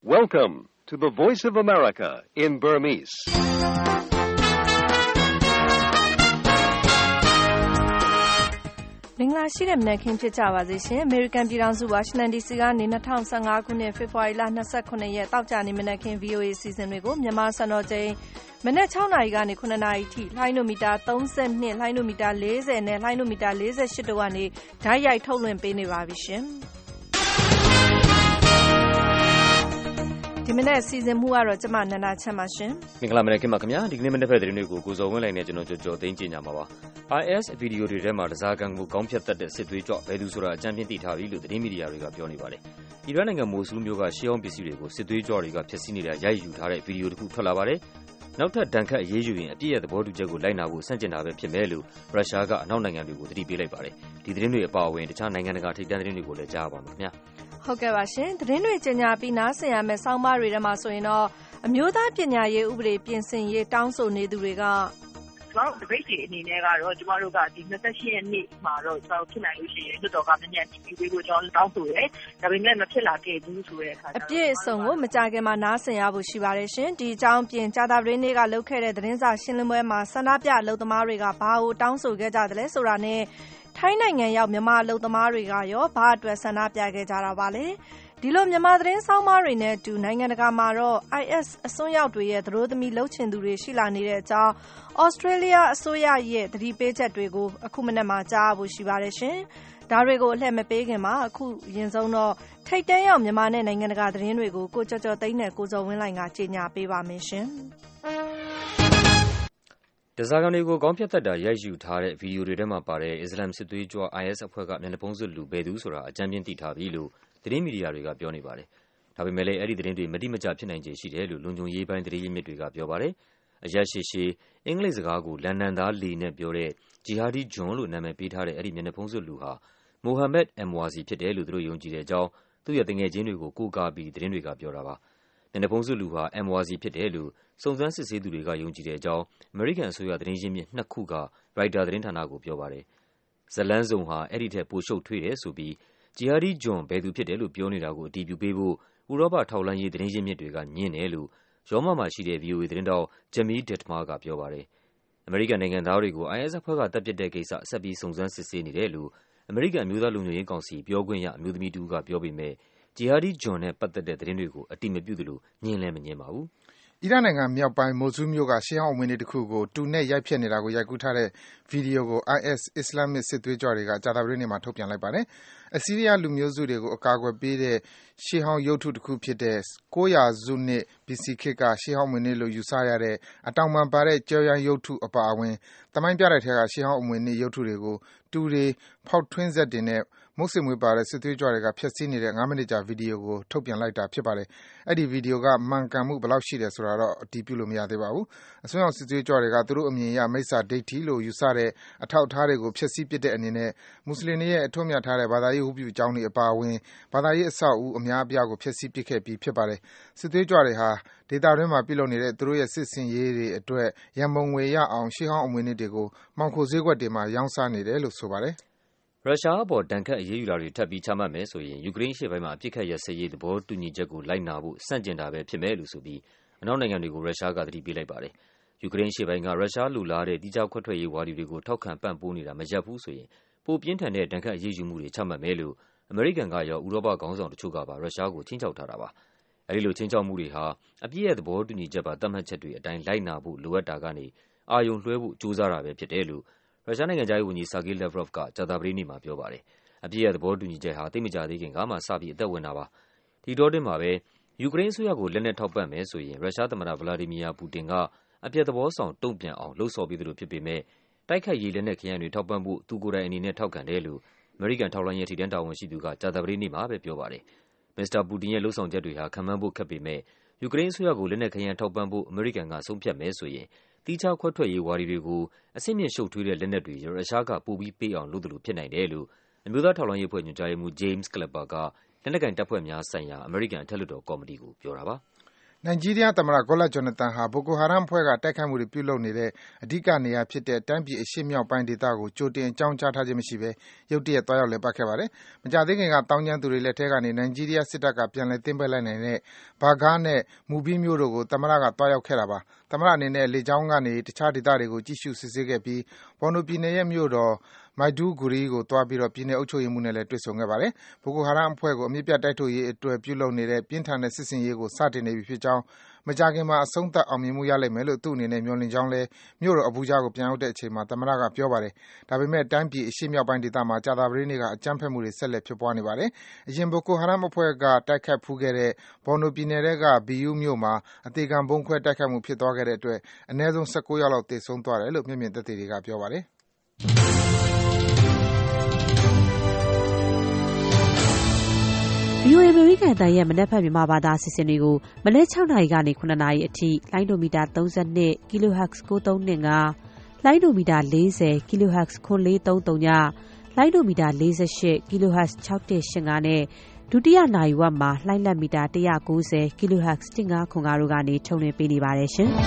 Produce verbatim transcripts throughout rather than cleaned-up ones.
Welcome to the Voice of America in Burmese. ။မင်္ဂလာရှိတဲ့မနက်ခင်းဖြစ်ကြပါစေရှင်။ American ပြည်ထောင်စု Washington ဒီ စီ ကနေ၂၀၁၅ခုနှစ်ဖေဖော်ဝါရီလ၂၇ရက်တောက်ကြနေ့မနက်ခင်း V O A အစီအစဉ်တွေကိုမြန်မာစံတော်ချိန်မနက်၆နာရီကနေ၇နာရီထိလှိုင်းနိုမီတာ၃၂၊လှိုင်းနိုမီတာ၄၀နဲ့လှိုင်းနိုမီတာ၄၈တို့ကနေဓာတ်ရိုက်ထုတ်လွှင့်ပေးနေပါပြီရှင်။ဒီမနေ့စီစဉ်မှုကတော့ကျမနန္ဒာချမ်းပါရှင်။မင်္ဂလာမနက်ခင်းပါခင်ဗျာ။ဒီကနေ့မနေ့ဖက်သတင်းတွေကိုကိုစောဝင်းလိုက်နဲ့ကျွန်တော်ကြော်ကြော်သိမ်းကြညာမှာပါ။ I S ဗီဒီယိုတွေထဲမှာတစားကံကိုကောင်းဖြတ်တတ်တဲ့စစ်သွေးကြွဘယ်သူဆိုတာအကြမ်းပြင်းသိထားပြီလို့သတင်းမီဒီယာတွေကပြောနေပါတယ်။အီရန်နိုင်ငံမိုဆူးမြို့ကရှေးဟောင်းပစ္စည်းတွေကိုစစ်သွေးကြွတွေကဖျက်ဆီးနေတာရိုက်ယူထားတဲ့ဗီဒီယိုတစ်ခုထွက်လာပါတယ်။နောက်ထပ်ဒဏ်ခတ်အရေးယူရင်အပြည့်ရဲ့သဘောတူချက်ကိုလိုက်နာဖို့စန့်ကျင်တာပဲဖြစ်မယ်လို့ရုရှားကအနောက်နိုင်ငံတွေကိုသတိပေးလိုက်ပါတယ်။ဒီသတင်းတွေအပါအဝင်တခြားနိုင်ငံတကာထိပ်တန်းသတင်းတွေကိုလည်းကြားပါမယ်ခင်ဗျာ။ဟုတ်ကဲ့ပါရှင်သတင်းတွေကြေညာပြီးနားဆင်ရမယ့်ဆောင်းပါးတွေထဲမှာဆိုရင်တော့အမျိုးသားပညာရေးဥပဒေပြင်ဆင်ရေးတောင်းဆိုနေသူတွေကကျမတို့ debate တွေအနေနဲ့ကတော့ကျမတို့ကဒီ၂၈ရက်နေ့မှာတော့ကျမတို့ဖြစ်နိုင်လို့ရှိရင်လွှတ်တော်ကမြန်မြန်တည်ပြီးဖို့ကျွန်တော်တောင်းဆိုတယ်။ဒါပေမဲ့မဖြစ်လာခဲ့ဘူးဆိုတဲ့အခါကျတော့အပြည့်အစုံကိုမကြခင်မှာနားဆင်ရဖို့ရှိပါတယ်ရှင်။ဒီအကြောင်းပြင်ကြာတာပတေးနေ့ကလုပ်ခဲ့တဲ့သတင်းစာရှင်းလင်းပွဲမှာဆန္ဒပြအလုပ်သမားတွေကဘာကိုတောင်းဆိုခဲ့ကြတယ်လဲဆိုတာနဲ့ထိုင်းနိုင်ငံရောက်မြန်မာအလုပ်သမားတွေကရောဘာအတွက်ဆန္ဒပြခဲ့ကြတာပါလဲ။ဒီလိုမြန်မာသတင်းဆောင်းပါးတွေနဲ့အတူနိုင်ငံတကာမှာတော့ I S အစွန်းရောက်တွေရဲ့သရိုးသမီးလှုပ်ချင်သူတွေရှိလာနေတဲ့အကြောင်းဩစတြေးလျအစိုးရရဲ့သတိပေးချက်တွေကိုအခုမနေ့မှကြားဖို့ရှိပါတယ်ရှင်။ဒါတွေကိုအလှည့်မပေးခင်မှာအခုရင်ဆုံးတော့ထိတ်တန်းရောက်မြန်မာနဲ့နိုင်ငံတကာသတင်းတွေကိုကိုကြော်ကြော်သိန်းနဲ့ကိုစောဝင်းလိုင်ကကြေညာပေးပါမယ်ရှင်။တစားကံတွေကိုကောင်းဖြတ်တတ်တာရိုက်ယူထားတဲ့ဗီဒီယိုတွေထဲမှာပါတဲ့အစ္စလာမ်စစ်သွေးကြွ I S အဖွဲ့ကမျက်နှာဖုံးစွပ်လူဘယ်သူဆိုတာအကြမ်းပြင်းသိထားပြီလို့သတင်းမီဒီယာတွေကပြောနေပါတယ်။ဒါပေမဲ့လည်းအဲ့ဒီသတင်းတွေမတိမကျဖြစ်နိုင်ခြေရှိတယ်လို့လုံခြုံရေးပိုင်းသတင်းရင်းမြစ်တွေကပြောပါတယ်။အရက်ရှိရှိအင်္ဂလိပ်စကားကိုလန်ဒန်သားလီနဲ့ပြောတဲ့ဂျီဟာဒီဂျွန်လို့နာမည်ပေးထားတဲ့အဲ့ဒီမျက်နှာဖုံးစွပ်လူဟာမိုဟာမက်အမ်ဝါစီဖြစ်တယ်လို့သူတို့ယုံကြည်တဲ့အကြောင်းသူ့ရဲ့တငယ်ချင်းတွေကိုကိုးကားပြီးသတင်းတွေကပြောတာပါ။မျက်နှာဖုံးစွပ်လူဟာအမ်ဝါစီဖြစ်တယ်လို့စုံစမ်းစစ်ဆေးသူတွေကယုံကြည်တဲ့အကြောင်းအမေရိကန်အစိုးရသတင်းရင်းမြစ်နှစ်ခုကရိုက်တာသတင်းဌာနကိုပြောပါတယ်။ဇလန်းစုံဟာအဲ့ဒီထက်ပိုရှုပ်ထွေးတယ်ဆိုပြီးဂျီဟာဒီဂျွန်ဘယ်သူဖြစ်တယ်လို့ပြောနေတာကိုအတည်ပြုပေးဖို့ဥရောပထောက်လှမ်းရေးသတင်းရင်းမြစ်တွေကညင်းတယ်လို့ရောမမှာရှိတဲ့ V O A သတင်းတောက်ဂျမီဒက်မာကပြောပါတယ်။အမေရိကန်နိုင်ငံသားတွေကို I S အဖွဲ့ကတပ်ပစ်တဲ့ကိစ္စဆက်ပြီးစုံစမ်းစစ်ဆေးနေတယ်လို့အမေရိကန်အမျိုးသားလုံခြုံရေးကောင်စီပြောခွင့်ရအမျိုးသမီးတူကပြောပေမဲ့ဂျီဟာဒီဂျွန်နဲ့ပတ်သက်တဲ့သတင်းတွေကိုအတည်မပြုသလိုညင်းလည်းမညင်းပါဘူး။အီရတ်နိုင်ငံမြောက်ပိုင်းမိုဆူးမြို့ကရှေးဟောင်းအမွေအနှစ်တစ်ခုကိုတူနဲ့ရိုက်ဖျက်နေတာကိုရိုက်ကူးထားတဲ့ဗီဒီယိုကို I S အစ္စလာမ်မစ်စစ်သွေးကြွတွေကကြာသပတေးနေ့မှာထုတ်ပြန်လိုက်ပါတယ်။အစီးရီးယားလူမျိုးစုတွေကိုအကာအကွယ်ပေးတဲ့ရှေးဟောင်းရုပ်ထုတစ်ခုဖြစ်တဲ့ကိုးရာစုနှစ် B C ခေတ်ကရှေးဟောင်းအမွေအနှစ်လို့ယူဆရတဲ့အတောင်ပံပါတဲ့ကျောရိုင်းရုပ်ထုအပါအဝင်သမိုင်းပြတိုက်ထဲကရှေးဟောင်းအမွေအနှစ်ရုပ်ထုတွေကိုတူတွေဖောက်ထွင်းစက်တွေနဲ့မုတ်စိမ်မွေးပါတဲ့စစ်သွေးကြွတွေကဖျက်ဆီးနေတဲ့ငါးမိနစ်ကြာဗီဒီယိုကိုထုတ်ပြန်လိုက်တာဖြစ်ပါတယ်။အဲ့ဒီဗီဒီယိုကမှန်ကန်မှုဘယ်လောက်ရှိတယ်ဆိုတာတော့အတည်ပြုလို့မရသေးပါဘူး။အစွန်းရောက်စစ်သွေးကြွတွေကသူတို့အမြင်အရမိစ္ဆာဒိဋ္ဌိလို့ယူဆတဲ့အထောက်အထားတွေကိုဖျက်ဆီးပစ်တဲ့အနေနဲ့မွတ်စလင်တွေရဲ့အထွတ်မြတ်ထားတဲ့ဘာသာရေးဝတ်ပြုကျောင်းတွေအပါအဝင်ဘာသာရေးအဆောက်အဦအများအပြားကိုဖျက်ဆီးပစ်ခဲ့ပြီးဖြစ်ပါတယ်။စစ်သွေးကြွတွေဟာဒေသတွင်းမှာပြုလုပ်နေတဲ့သူတို့ရဲ့စစ်ဆင်ရေးတွေအတွက်ရန်ပုံငွေရအောင်ရှေးဟောင်းအမွေအနှစ်တွေကိုမှောင်ခိုဈေးကွက်တွေမှာရောင်းစားနေတယ်လို့ဆိုပါတယ်။ရုရှားအပေါ်တန်ခတ်အရေးယူတာတွေထပ်ပြီးချမှတ်မယ်ဆိုရင်ယူကရိန်းရှေ့ပိုင်းမှာအပြစ်ခတ်ရစရေးသဘောတူညီချက်ကိုလိုက်နာဖို့စန့်ကျင်တာပဲဖြစ်မယ်လို့ဆိုပြီးအနောက်နိုင်ငံတွေကိုရုရှားကသတိပေးလိုက်ပါတယ်။ယူကရိန်းရှေ့ပိုင်းကရုရှားလူလာတဲ့တိကျခွက်ထွက်ရေးဝါဒီတွေကိုထောက်ခံပံ့ပိုးနေတာမရပ်ဘူးဆိုရင်ပိုပြင်းထန်တဲ့တန်ခတ်အရေးယူမှုတွေချမှတ်မယ်လို့အမေရိကန်ကရောဥရောပခေါင်းဆောင်တချို့ကပါရုရှားကိုချင်းချောက်ထားတာပါ။အဲဒီလိုချင်းချောက်မှုတွေဟာအပြည့်ရဲ့သဘောတူညီချက်ပါသတ်မှတ်ချက်တွေအတိုင်းလိုက်နာဖို့လိုအပ်တာကနေအာရုံလွှဲဖို့ကြိုးစားတာပဲဖြစ်တယ်လို့ရုရှားနိုင်ငံသားရေးဝန်ကြီးဆာဂေးလက်ဗရော့ဗ်ကကြာသပတေးနေ့မှာပြောပါတယ်။အပြည့်ရဲ့သဘောတူညီချက်ဟာသိမကြသေးခင်ကမှစပြီးအသက်ဝင်တာပါ။ဒီတော့တွင်မှာပဲယူကရိန်းအစိုးရကိုလက်နက်ထောက်ပံ့မယ်ဆိုရင်ရုရှားသမ္မတဗလာဒီမီယာပူတင်ကအပြည့်သဘောဆောင်တုံ့ပြန်အောင်လှုံ့ဆော်ပြီးသလိုဖြစ်ပေမဲ့တိုက်ခိုက်ရေးလက်နက်ခဲယမ်းတွေထောက်ပံ့ဖို့သူကိုယ်တိုင်အနေနဲ့ထောက်ခံတယ်လို့အမေရိကန်ထောက်လှမ်းရေးထိပ်တန်းတာဝန်ရှိသူကကြာသပတေးနေ့မှာပဲပြောပါတယ်။မစ္စတာပူတင်ရဲ့လှုံ့ဆော်ချက်တွေဟာခံမှန်းဖို့ခက်ပေမဲ့ယူကရိန်းအစိုးရကိုလက်နက်ခဲယမ်းထောက်ပံ့ဖို့အမေရိကန်ကဆုံးဖြတ်မယ်ဆိုရင်တိကျခွက်ထွက်ရေးဝါဒီတွေကိုအဆင့်မြင့်ရှုပ်ထွေးတဲ့လက်နက်တွေရုရှားကပိုပြီးပေးအောင်လုပ်သလိုဖြစ်နိုင်တယ်လို့အမျိုးသားထောက်လှမ်းရေးအဖွဲ့ညွှန်ကြားရေးမှူး James Clapper ကလက်နက်ကင်တပ်ဖွဲ့များဆိုင်ရာအမေရိကန်အထက်လွှတ်တော်ကော်မတီကိုပြောတာပါ။နိုင်ဂျီးရီးယားသမ္မတ Goodluck Jonathan ဟာ Boko Haram အဖွဲ့က တိုက်ခိုက်မှုတွေပြုလုပ်နေတဲ့ အဓိကနေရာဖြစ်တဲ့ တိုင်းပြည်အရှေ့မြောက်ပိုင်းဒေသကို ကြိုတင်အကြောင်းကြားထားခြင်းမရှိဘဲ ရုတ်တရက် သွားရောက်လည်ပတ်ခဲ့ပါတယ်။ မကြာသေးခင်က သောင်းကျန်းသူတွေလက်ထဲကနေ နိုင်ဂျီးရီးယားစစ်တပ်က ပြန်လည်သိမ်းပိုက်လိုက်နိုင်တဲ့ Baga နဲ့ Mubin မြို့တို့ကို သမ္မတက သွားရောက်ခဲ့တာပါ။ သမ္မတအနေနဲ့ လေကြောင်းကနေ တခြားဒေသတွေကို ကြည့်ရှုစစ်ဆေးခဲ့ပြီး Borno ပြည်နယ်ရဲ့မြို့တော် Maiduguri ကိုသွားပြီး ပြည်နယ်အုပ်ချုပ်ရေးမှူးနဲ့လည်း တွေ့ဆုံခဲ့ပါတယ်။ Boko Haram အဖွဲ့ကို အမြစ်ပြတ်တိုက်ထုတ်ရေးအတွက် ပြုလုပ်နေတဲ့ ပြင်းထန်တဲ့စစ်ဆင်ရေးကို စတင်နေပြီဖြစ်ကြောင်း၊ မကြာခင်မှာ အဆုံးသတ် အောင်မြင်မှုရလိမ့်မယ်လို့ သူ့အနေနဲ့ မျှော်လင့်ကြောင်းလည်း မြို့တော် Abuja ကို ပြန်ရောက်တဲ့အချိန်မှာ သမ္မတက ပြောပါတယ်။ ဒါပေမယ့် တိုင်းပြည် အရှေ့မြောက်ပိုင်းဒေသမှာ ကြာသပတေးနေ့က အကြမ်းဖက်မှုတွေ ဆက်လက် ဖြစ်ပွားနေပါတယ်။ အရင် Boko Haram အဖွဲ့က တိုက်ခိုက်ဖူးတဲ့ Borno ပြည်နယ်ထဲက Biu မြို့မှာ အသေခံဗုံးခွဲတိုက်ခိုက်မှုဖြစ်သွားခဲ့တဲ့အတွက် အနည်းဆုံး ၁၉ ယောက်လောက် သေဆုံးသွားတယ်လို့ မျက်မြင်သက်သေတွေက ပြောပါတယ်။ဗွီအိုအေ အမေရိကန်အသံရဲ့ မနက်ဖြန်မြန်မာဘာသာအစီအစဉ်တွေကို မနက် ၆ နာရီကနေ ၇ နာရီအထိ လိုင်းဒိုမီတာ ၃၂ kHz ၉၃၂၅ လိုင်းဒိုမီတာ ၄၀ kHz ၇၄၃၀ လိုင်းဒိုမီတာ ၄၈ kHz ၆၁၈၅ နဲ့ ဒုတိယနာရီဝက်မှာ လှိုင်းလတ်မီတာ ၁၉၀ kHz ၁၅၇၅ တို့ကနေ ထုတ်လွှင့်ပေးနေပါတယ်ရှင်။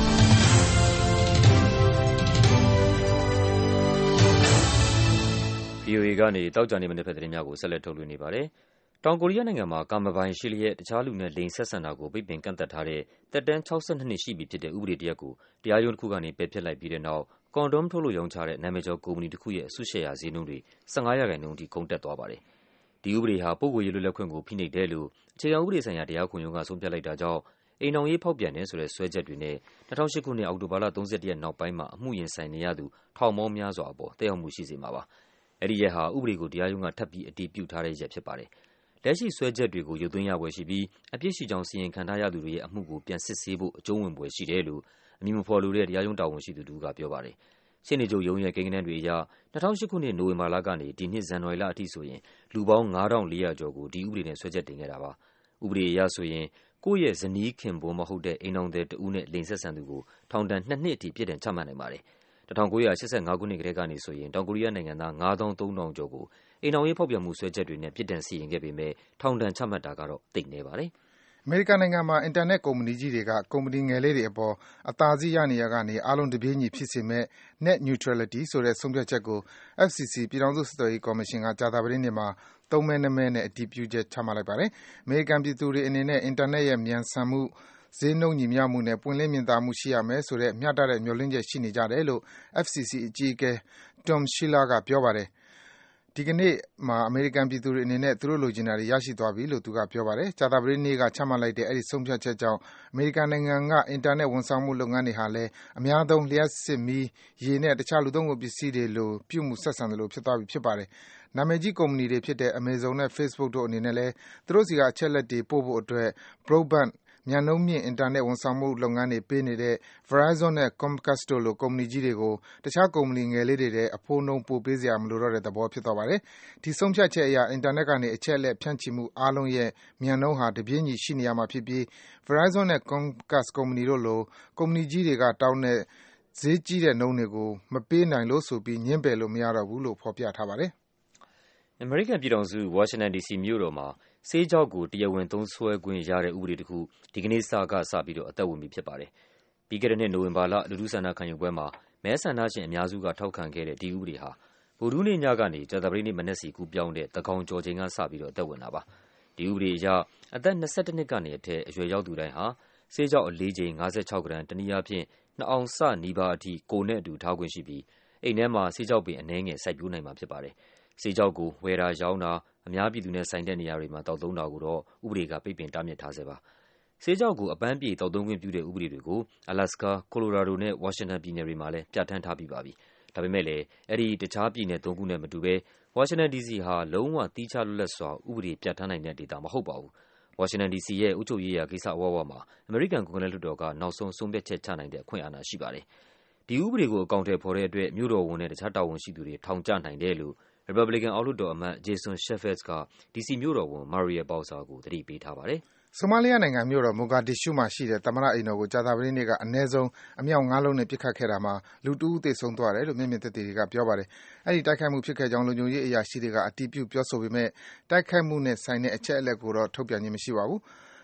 ဗွီအိုအေ ကနေ သောကြာနေ့မနက်ဖြန်သတင်းများကို ဆက်လက်ထုတ်လွှင့်နေပါတယ်။ တောင်ကိုရီးယားနိုင်ငံမှာ ကာမပိုင် ရှေ့လျက် တခြားလူနဲ့လိင်ဆက်ဆံတာကို ပိတ်ပင်ကန့်သတ်ထားတဲ့ သက်တမ်း ၆၂ နှစ်ရှိပြီဖြစ်တဲ့ ဥပဒေတရပ်ကို တရားရုံးတခုကနေ ပယ်ဖျက်လိုက်ပြီးတဲ့နောက် Condom ထုတ်လုပ်ရောင်းချတဲ့ နာမည်ကျော်ကုမ္ပဏီတခုရဲ့ အစုရှယ်ယာဈေးနှုန်းတွေ ၁၅ ရာခိုင်နှုန်းထိ ခုန်တက်သွားပါတယ်။ ဒီဥပဒေဟာ ပုဂ္ဂိုလ်ရေးလွတ်လပ်ခွင့်ကို ဖိနှိပ်တယ်လို့ အခြေခံဥပဒေဆိုင်ရာ တရားခုံရုံးက ဆုံးဖြတ်လိုက်တာကြောင့် အိမ်ထောင်ရေးဖောက်ပြန်တယ်ဆိုတဲ့ စွဲချက်တွေနဲ့ ၂၀၀၈ ခုနှစ်၊ အောက်တိုဘာလ ၃၁ ရက်နောက်ပိုင်းမှာ အမှုရင်ဆိုင်နေရသူ ထောင်ပေါင်းများစွာအပေါ် သက်ရောက်မှုရှိစေမှာပါ။ အဲဒီရက်ဟာ ဥပဒေကို တရားရုံးက ထပ်ပြီး အတည်ပြုထားတဲ့ရက်ဖြစ်ပါတယ်။ လက်ရှိစွဲချက်တွေကို ရုပ်သိမ်းရဖွယ်ရှိပြီး အပြစ်ရှိကြောင်း စီရင်ခံထားရသူတွေရဲ့အမှုကို ပြန်စစ်ဆေးဖို့ အကျုံးဝင်ဖွယ်ရှိတယ်လို့ အမည်မဖော်လိုတဲ့ တရားရုံးတာဝန်ရှိသူတဦးက ပြောပါတယ်။ ရှေ့နေချုပ်ရုံးရဲ့ ကိန်းဂဏန်းတွေအရ ၂၀၀၈ ခုနှစ်၊ နိုဝင်ဘာလကနေ ဒီနှစ် ဇန်နဝါရီလအထိဆိုရင် လူပေါင်း ၅,၄၀၀ ကျော်ကို ဒီဥပဒေနဲ့ စွဲချက်တင်ခဲ့တာပါ။ ဥပဒေအရဆိုရင် ကိုယ့်ရဲ့ဇနီးခင်ပွန်းမဟုတ်တဲ့ အိမ်ထောင်သည်တဦးနဲ့ လိင်ဆက်ဆံသူကို ထောင်ဒဏ် နှစ်နှစ်အထိ ပြစ်ဒဏ်ချမှတ်နိုင်ပါတယ်။ ၁၉၈၅ ခုနှစ်ကတည်းကနေဆိုရင် တောင်ကိုရီးယားနိုင်ငံသား ၅၃,၀၀၀ ကျော်ကို အိမ်ထောင်ရေးဖောက်ပြန်မှုစွဲချက်တွေနဲ့ ပြစ်ဒဏ်စီရင်ခဲ့ပေမယ့် ထောင်ဒဏ်ချမှတ်တာကတော့ သိပ်နည်းပါတယ်။အမေရိကန်နိုင်ငံမှာ အင်တာနက်ကုမ္ပဏီကြီးတွေက ကုမ္ပဏီငယ်လေးတွေအပေါ် အသာစီးရနေရာကနေ အားလုံးတပြေးညီဖြစ်စေမယ့် Net Neutrality ဆိုတဲ့ ဆုံးဖြတ်ချက်ကို အက်ဖ် စီ စီ ပြည်ထောင်စုဆက်သွယ်ရေးကော်မရှင်က ကြာသပတေးနေ့မှာ သုံးမဲ ၂ မဲနဲ့ အတည်ပြုချက် ချမှတ်လိုက်ပါတယ်။ အမေရိကန်ပြည်သူတွေအနေနဲ့ အင်တာနက်ရဲ့ မြန်ဆန်မှု၊ ဈေးနှုန်းညီမျှမှုနဲ့ ပွင့်လင်းမြင်သာမှုရှိရမယ်ဆိုတဲ့ မျှတတဲ့ မျှော်လင့်ချက်ရှိနေကြတယ်လို့ အက်ဖ် စီ စီ အကြီးအကဲ Tom Sheila က ပြောပါတယ်။ ဒီကနေ့မှာ အမေရိကန်ပြည်သူတွေအနေနဲ့ သူတို့လိုချင်တာတွေ ရရှိသွားပြီလို့ သူက ပြောပါတယ်။ ကြာသပတေးနေ့က ချမှတ်လိုက်တဲ့ အဲဒီဆုံးဖြတ်ချက်ကြောင့် အမေရိကန်နိုင်ငံက အင်တာနက် ဝန်ဆောင်မှုလုပ်ငန်းတွေဟာလည်း အများသုံး လျှပ်စစ်မီး၊ ရေနဲ့ တခြား လူသုံးကုန်ပစ္စည်းတွေလို ပြုမှုဆက်ဆံသလို ဖြစ်သွားပြီ ဖြစ်ပါတယ်။ နာမည်ကြီးကုမ္ပဏီတွေဖြစ်တဲ့ Amazon နဲ့ Facebook တို့အနေနဲ့လည်း သူတို့ဆီက အချက်အလက်တွေပို့ဖို့အတွက် Broadband မြန်နှုန်းမြင့် အင်တာနက် ဝန်ဆောင်မှုလုပ်ငန်းတွေပေးနေတဲ့ Verizon နဲ့ Comcast တို့လို ကုမ္ပဏီကြီးတွေကို တခြားကုမ္ပဏီငယ်လေးတွေထက် အဖိုးနှုန်း ပိုပေးစရာမလိုတော့တဲ့သဘော ဖြစ်သွားပါတယ်။ ဒီဆုံးဖြတ်ချက်အရ အင်တာနက်ကနေ အချက်အလက် ဖြန့်ချိမှုအားလုံးရဲ့ မြန်နှုန်းဟာ တပြေးညီ ရှိနေရမှာဖြစ်ပြီး Verizon နဲ့ Comcast ကုမ္ပဏီတို့လို ကုမ္ပဏီကြီးတွေက တောင်းတဲ့ ဈေးကြီးတဲ့နှုန်းတွေကို မပေးနိုင်လို့ဆိုပြီး ငြင်းပယ်လို့ မရတော့ဘူးလို့ ဖော်ပြထားပါတယ်။အမေရိကန်ပြည်ထောင်စု၊ ဝါရှင်တန် ဒီစီမြို့တော်မှာ ဆေးခြောက်ကို တရားဝင်သုံးစွဲခွင့်ရတဲ့ ဥပဒေတခု ဒီကနေ့ကစပြီး အသက်ဝင်ပြီဖြစ်ပါတယ်။ ပြီးခဲ့တဲ့နှစ် နိုဝင်ဘာလ လူထုဆန္ဒခံယူပွဲမှာ မဲဆန္ဒရှင်အများစုက ထောက်ခံခဲ့တဲ့ ဒီဥပဒေဟာ ဗုဒ္ဓဟူးနေ့ညကနေ ကြာသပတေးနေ့မနက်ဆီ ကူးပြောင်းတဲ့ သန်းခေါင်ကျော်ချိန်ကစပြီး အသက်ဝင်တာပါ။ ဒီဥပဒေအရ အသက် ၂၁ နှစ်ကနေအထက် အရွယ်ရောက်သူတိုင်းဟာ ဆေးခြောက်အလေးချိန် ၅၆ ဂရမ်၊ တနည်းအားဖြင့် ၂ အောင်စနီးပါးအထိ ကိုယ်နဲ့အတူထားခွင့်ရှိပြီး အိမ်ထဲမှာ ဆေးခြောက်ပင် အနည်းငယ် စိုက်ပျိုးနိုင်မှာဖြစ်ပါတယ်။ ဆေးခြောက်ကို ဝယ်တာ၊ ရောင်းတာ၊ အများပြည်သူနဲ့ဆိုင်တဲ့နေရာတွေမှာ သောက်သုံးတာကိုတော့ ဥပဒေက ပိတ်ပင်တားမြစ်ထားဆဲပါ။ ဆေးခြောက်ကို အပန်းဖြေ သောက်သုံးခွင့်ပြုတဲ့ ဥပဒေတွေကို Alaska ၊ Colorado နဲ့ ဝါရှင်တန်ပြည်နယ်တွေမှာလည်း ပြဌာန်းထားပြီးပါပြီ။ ဒါပေမယ့်လည်း အဲဒီ တခြားပြည်နယ်သုံးခုနဲ့မတူဘဲ ဝါရှင်တန် ဒီစီဟာ လုံးဝ သီးခြားလွတ်လပ်စွာ ဥပဒေပြဌာန်းနိုင်တဲ့ဒေသမဟုတ်ပါဘူး။ ဝါရှင်တန် ဒီစီရဲ့ အုပ်ချုပ်ရေးရာကိစ္စအဝဝမှာ အမေရိကန် ကွန်ဂရက်လွှတ်တော်က နောက်ဆုံး ဆုံးဖြတ်ချက်ချနိုင်တဲ့ အခွင့်အာဏာရှိပါတယ်။ ဒီဥပဒေကို အကောင်အထည်ဖော်တဲ့အတွက် မြို့တော်ဝန်နဲ့ တခြားတာဝန်ရှိသူတွေ ထောင်ကျနိုင်တယ်လို့ ရီပတ်ဘလီကန် အောက်လွှတ်တော်အမတ် Jason Chaffetz က ဒီစီမြို့တော်ဝန် Muriel Bowser ကို သတိပေးထားပါတယ်။ဆိုမားလီးယားနိုင်ငံမြို့တော် Mogadishu မှာရှိတဲ့ သမ္မတအိမ်တော်ကို ကြာသပတေးနေ့က အနည်းဆုံး အမြောက် ၅ လုံးနဲ့ ပစ်ခတ်ခဲ့တာမှာ လူတဦး သေဆုံးသွားတယ်လို့ မျက်မြင်သက်သေတွေက ပြောပါတယ်။ အဲဒီ တိုက်ခိုက်မှုဖြစ်ခဲ့ကြောင်း လုံခြုံရေးအရာရှိတွေက အတည်ပြု ပြောဆိုပေမယ့် တိုက်ခိုက်မှုနဲ့ဆိုင်တဲ့ အချက်အလက်ကိုတော့ ထုတ်ပြန်ခြင်း မရှိပါဘူး။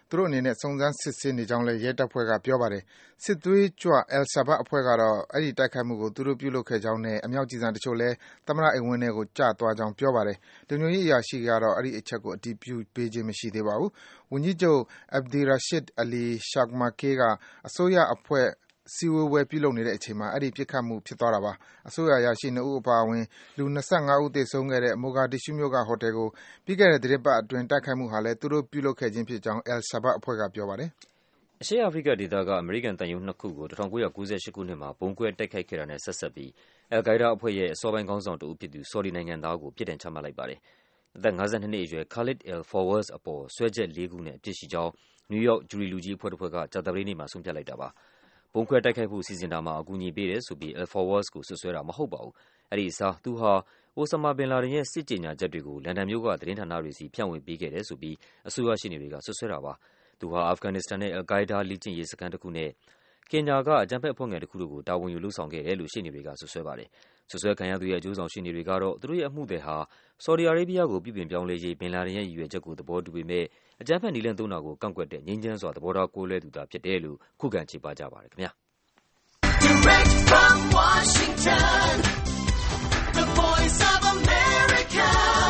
သူတို့အနေနဲ့စုံစမ်းစစ်ဆေးနေကြောင်းလည်းရဲတပ်ဖွဲ့ကပြောပါတယ်။စစ်သွေးကြွ Al-Shabaab အဖွဲ့ကတော့အဲဒီတိုက်ခိုက်မှုကိုသူတို့ပြုလုပ်ခဲ့ကြောင်းနဲ့အမြောက်ကျည်ဆံတချို့လည်းသမ္မတအိမ်ဝန်းထဲကိုကျသွားကြောင်းပြောပါတယ်။လုံခြုံရေးအရာရှိကတော့အဲဒီအချက်ကိုအတည်ပြုပေးခြင်းမရှိသေးပါဘူး။ဝန်ကြီးချုပ် Abdirashid Ali Sharma-Ke ကအစိုးရအဖွဲ့စည်းဝေးပွဲပြုလုပ်နေတဲ့အချိန်မှာအဲဒီပစ်ခတ်မှုဖြစ်သွားတာပါ။အစိုးရအရာရှိနှစ်ဦးအပါအဝင်လူ၂၅ဦးသေဆုံးခဲ့တဲ့မိုဂါဒစ်ရှူးမြို့ကဟိုတယ်ကိုပြီးခဲ့တဲ့သီတင်းပတ်အတွင်းတိုက်ခိုက်မှုဟာလည်းသူတို့ပြုလုပ်ခဲ့ခြင်းဖြစ်ကြောင်း Al-Shabaab အဖွဲ့ကပြောပါတယ်။အရှေ့အာဖရိကဒေသကအမေရိကန်သံရုံးနှစ်ခုကို၁၉၉၈ခုနှစ်မှာဗုံးခွဲတိုက်ခိုက်ခဲ့တာနဲ့ဆက်စပ်ပြီးအယ်လ်ကိုင်းဒါးအဖွဲ့ရဲ့အစောပိုင်းခေါင်းဆောင်တဦးဖြစ်သူဆော်ဒီနိုင်ငံသားကိုပြစ်ဒဏ်ချမှတ်လိုက်ပါတယ်။အသက်၅၂နှစ်အရွယ် Khalid al-Fawaz အပေါ်စွဲချက်လေးခုနဲ့အပြစ်ရှိကြောင်းနယူးယောက်ဂျူရီလူကြီးအဖွဲ့တစ်ဖွဲ့ကကြာသပတေးနေ့မှာဆုံးဖြတ်လိုက်တာပါ။ဗုံးခွဲတိုက်ခိုက်ဖို့စီစဉ်တာမှာအကူအညီပေးတယ်ဆိုပြီး al-Fawaz ကိုစွပ်စွဲတာမဟုတ်ပါဘူး။အဲဒီအစားသူဟာအိုဆာမာဘင်လာဒင်ရဲ့စစ်ကြေညာချက်တွေကိုလန်ဒန်မြို့ကသတင်းဌာနတွေစီဖြန့်ဝေပေးခဲ့တယ်ဆိုပြီးအစိုးရရှေ့နေတွေကစွပ်စွဲတာပါ။သူဟာအာဖဂန်နစ္စတန်နဲ့အယ်လ်ကိုင်းဒါးလေ့ကျင့်ရေးစခန်းတစ်ခုနဲ့ကင်ညာကအကြမ်းဖက်အဖွဲ့ငယ်တစ်ခုတို့ကိုတာဝန်ယူလုပ်ဆောင်ခဲ့တယ်လို့ရှေ့နေတွေကစွပ်စွဲပါတယ်။စွပ်စွဲခံရသူရဲ့အကျိုးဆောင်ရှေ့နေတွေကတော့သူတို့ရဲ့အမှုသည်ဟာဆော်ဒီအာရေးဘီးယားကိုပြုပြင်ပြောင်းလဲရေးဘင်လာဒင်ရဲ့ရည်ရွယ်ချက်ကိုသဘောတူပေမဲ့အကြမ်းဖက်နည်းလမ်းသုံးတာကိုကန့်ကွက်တဲ့ငြိမ်းချမ်းစွာသဘောထားကွဲလွဲသူသာဖြစ်တယ်လို့ခုခံချေပကြပါတယ်ခင်ဗျာ။ Direct from Washington, the Voice of America,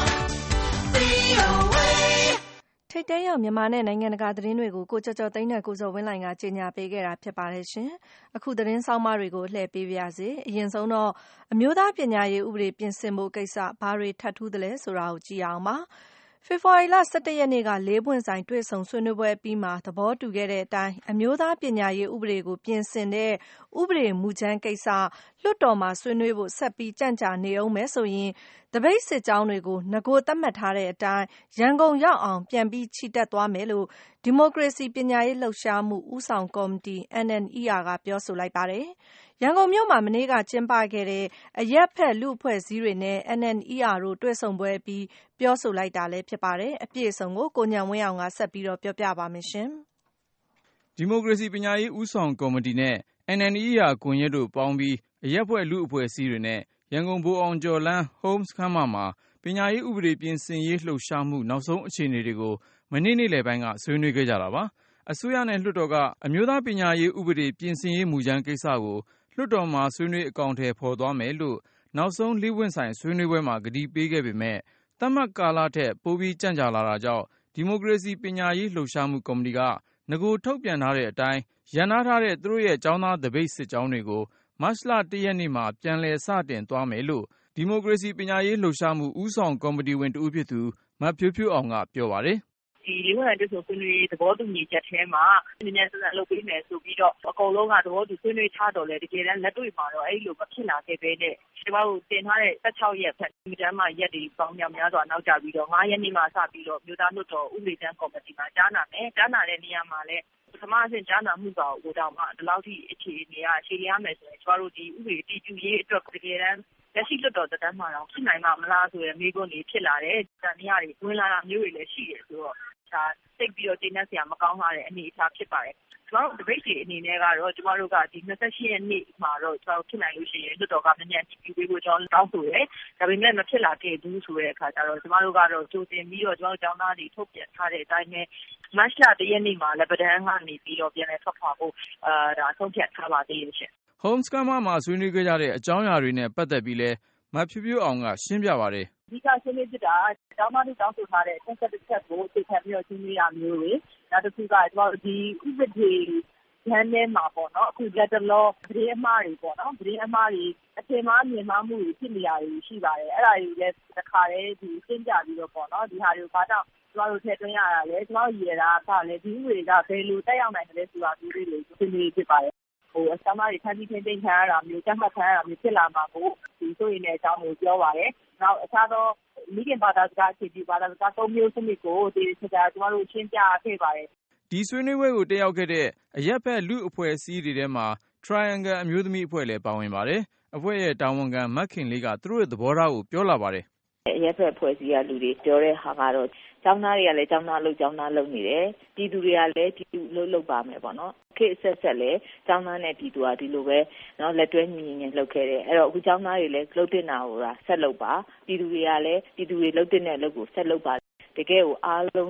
V O A ထိပ်တန်းရောက်မြန်မာနဲ့နိုင်ငံတကာသတင်းတွေကိုကိုကျော်ကျော်သိန်းနဲ့ကိုဇော်ဝင်းလှိုင်ကကြေညာပေးခဲ့တာဖြစ်ပါတယ်ရှင်။အခုသတင်းဆောင်မတွေကိုလှည့်ပေးပါရစေ။အရင်ဆုံးတော့အမျိုးသားပညာရေးဥပဒေပြင်ဆင်ဖို့ကိစ္စဘာတွေထပ်ထူးသလဲဆိုတာကိုကြည့်အောင်ပါ။ဖေဖော်ဝါရီလ၁၁ရက်နေ့ကလေးပွင့်ဆိုင်တွေ့ဆုံဆွေးနွေးပွဲအပြီးမှာသဘောတူခဲ့တဲ့အတိုင်းအမျိုးသားပညာရေးဥပဒေကိုပြင်ဆင်တဲ့ဥပဒေမူကြမ်းကိစ္စလွှတ်တော်မှာဆွေးနွေးဖို့ဆက်ပြီးကြန့်ကြာနေအောင်မယ်ဆိုရင်တပိတ်စစ်ကြောင်းတွေကိုနဂိုသတ်မှတ်ထားတဲ့အတိုင်းရန်ကုန်ရောက်အောင်ပြန်ပြီးချီတက်သွားမယ်လို့ဒီမိုကရေစီပညာရေးလှုပ်ရှားမှုဦးဆောင်ကော်မတီ N N E R ကပြောဆိုလိုက်ပါတယ်။ရန်ကုန်မြို့မှာမနေ့ကကျင်းပခဲ့တဲ့အရပ်ဖက်လူ့အဖွဲ့အစည်းတွေနဲ့ N N E R တို့တွေ့ဆုံပွဲပြီးပြောဆိုလိုက်တာလည်းဖြစ်ပါတယ်။အပြည့်အစုံကိုကိုဉာဏ်ဝင်းအောင်ကဆက်ပြီးတော့ပြောပြပါမယ်ရှင်။ဒီမိုကရေစီပညာရေးဦးဆောင်ကော်မတီနဲ့ N N E R ကွန်ရက်တို့ပေါင်းပြီးအရပ်ဖွဲ့လူ့အဖွဲ့အစည်းတွေနဲ့ရန်ကုန်ဗိုလ်အောင်ကျော်လမ်း Homes ခန်းမမှာပညာရေးဥပဒေပြင်ဆင်ရေးလှုပ်ရှားမှုနောက်ဆုံးအခြေအနေတွေကိုမနေ့နေ့လယ်ပိုင်းကဆွေးနွေးခဲ့ကြတာပါ။အစိုးရနဲ့လွှတ်တော်ကအမျိုးသားပညာရေးဥပဒေပြင်ဆင်ရေးမူကြမ်းကိစ္စကိုလွှတ်တော်မှာဆွေးနွေးအကောင်အထည်ဖော်သွားမယ်လို့နောက်ဆုံးလေးပွင့်ဆိုင်ဆွေးနွေးပွဲမှာကတိပေးခဲ့ပေမဲ့သတ်မှတ်ကာလထက်ပိုပြီးကြန့်ကြာလာတာကြောင့်ဒီမိုကရေစီပညာရေးလှုပ်ရှားမှုကော်မတီကငကိုထုတ်ပြန်ထားတဲ့အတိုင်းရန်နာထားတဲ့သူတို့ရဲ့ကျောင်းသားတပိတ်စစ်ကြောင်းတွေကိုမတ်လ၁ရက်နေ့မှာပြန်လည်စတင်သွားမယ်လို့ဒီမိုကရေစီပညာရေးလှုပ်ရှားမှုဦးဆောင်ကော်မတီဝင်တဦးဖြစ်သူမဖြိုးဖြိုးအောင်ကပြောပါတယ်ဒီလေးဝန်တွေ့ဆုံဆွေးနွေးသဘောတူညီချက်ထဲမှာနည်းနည်းစစလုပ်ပေးမယ်ဆိုပြီးတော့အကုန်လုံးကသဘောတူဆွေးနွေးထားတော့လေတကယ်တမ်းလက်တွေ့မှာတော့အဲ့လိုမဖြစ်လာခဲ့ပဲနဲ့ဒီမှာတင်ထားတဲ့၁၆ရက်ဖက်ဒီတန်းမှာရက်တွေပေါင်းများများစွာနောက်ကျပြီးတော့၅ရက်နေ့မှာစပြီးတော့မြို့သားလွှတ်တော်ဥပဒေတန်းကော်မတီမှာကြားနာမယ်ကြားနာတဲ့နေရာမှာလည်းပထမအဆင့်ကြားနာမှုကဟိုတောင်မှဒီလောက်ထိအခြေအနေကရှည်လျားမယ်ဆိုရင်ကျမတို့ဒီဥပဒေတည်ကျူရေးအတွက်တကယ်တမ်းလက်ရှိလွှတ်တော်တန်းမှာတော့ဖြစ်နိုင်မှာမလားဆိုရယ်မိကုန်းတွေဖြစ်လာတယ်တန်တရားတွေဝင်လာတာမျိုးတွေလည်းရှိတယ်ဆိုတော့ဒါစိတ်ပြီးတော့တင်နေစရာမကောင်းလာတဲ့အနေအထားဖြစ်ပါတယ်ကျမတို့ debate တွေအနေနဲ့ကတော့ကျမတို့ကဒီ၂၈ရက်နေ့မှာတော့ကျမတို့ဖြစ်နိုင်လို့ရှိရင်လွှတ်တော်ကမြန်မြန်တည်ပြီးပေးဖို့ကျွန်တော်တောင်းဆိုရဲဒါပေမဲ့မဖြစ်လာခဲ့ဘူးဆိုတဲ့အခါကျတော့ကျမတို့ကတော့ကြိုတင်ပြီးတော့ကျမတို့ကျောင်းသားတွေထုတ်ပြန်ထားတဲ့အတိုင်းပဲမတ်လ၁ရက်နေ့မှာလည်းပဒန်းကနေပြီးတော့ပြန်လည်ထွက်ခွာဖို့အာဒါဆုံးဖြတ်ထားပါသေးတယ်ရှင် Homes ကမှမှာဆွေးနွေးခဲ့ကြတဲ့အကြောင်းအရာတွေနဲ့ပတ်သက်ပြီးလဲမဖြူဖြူအောင်ကရှင်းပြပါတယ်အဓိကဆွေးနွေးဖြစ်တာကျောင်းသားတွေတောင်းဆိုထားတဲ့ဆက်ဆက်တစ်ချက်ကိုသိခံပြီးတော့ဆွေးနွေးရမျိုးတွေနောက်တစ်ခုကကျမတို့ဒီဥပဒေလမ်းထဲမှာပေါ့နော်အခုလက်တလောသတင်းအမှားတွေပေါ့နော်သတင်းအမှားတွေအထင်မှားမြင်မှားမှုတွေဖြစ်နေရတွေရှိပါတယ်အဲ့ဒါတွေလည်းတစ်ခါတည်းဒီရှင်းပြပြီးတော့ပေါ့နော်ဒီဟာတွေကိုဘာကြောင့်ကျမတို့ထည့်သွင်းရတာလဲကျမတို့ရည်ရတာကလည်းဒီဥပဒေကဘယ်လိုတက်ရောက်နိုင်တယ်ဆိုတာမျိုးလေးတွေဆွေးနွေးဖြစ်ပါတယ်ဟိုအစမ်းမတွေခန်းကြီးထင်းထင်းခံရတာမျိုးကြက်မှတ်ခံရတာမျိုးဖြစ်လာမှာကိုဒီဆိုရင်လည်းအကြောင်းကိုပြောပါတယ်နောက်အခြားသောမိခင်ဘာသာစကားအခြေပြုဘာသာစကားသုံးမျိုးစနစ်ကိုဒီစကားကျမတို့ရှင်းပြခဲ့ပါတယ်ဒီဆွေးနွေးပွဲကိုတက်ရောက်ခဲ့တဲ့အရက်ဖက်လူအဖွဲ့အစည်းတွေထဲမှာ Triangle အမျိုးသမီးအဖွဲ့လည်းပါဝင်ပါတယ်အဖွဲ့ရဲ့တာဝန်ခံမက်ခင်လေးကသူတို့ရဲ့သဘောထားကိုပြောလာပါတယ်အရက်ဖက်အဖွဲ့အစည်းကလူတွေပြောတဲ့ဟာကတော့ကျောင်းသားတွေကလည်းကျောင်းသားလုပ်ကျောင်းသားလုပ်နေတယ်ပြည်သူတွေကလည်းပြည်သူလုပ်လုပ်ပါမယ်ပေါ့နော်ခေတ်ဆက်ဆက်လည်းကျောင်းသားနဲ့ပြည်သူကဒီလိုပဲเนาะလက်တွဲညီညီနဲ့လုပ်ခဲ့တယ်အဲ့တော့အခုကျောင်းသားတွေလည်းလုပ်တင်တာကိုဆက်လုပ်ပါပြည်သူတွေကလည်းပြည်သူတွေလုပ်တင်တဲ့အလုပ်ကိုဆက်လုပ်ပါတကယ်ကိုအားလုံးနဲ့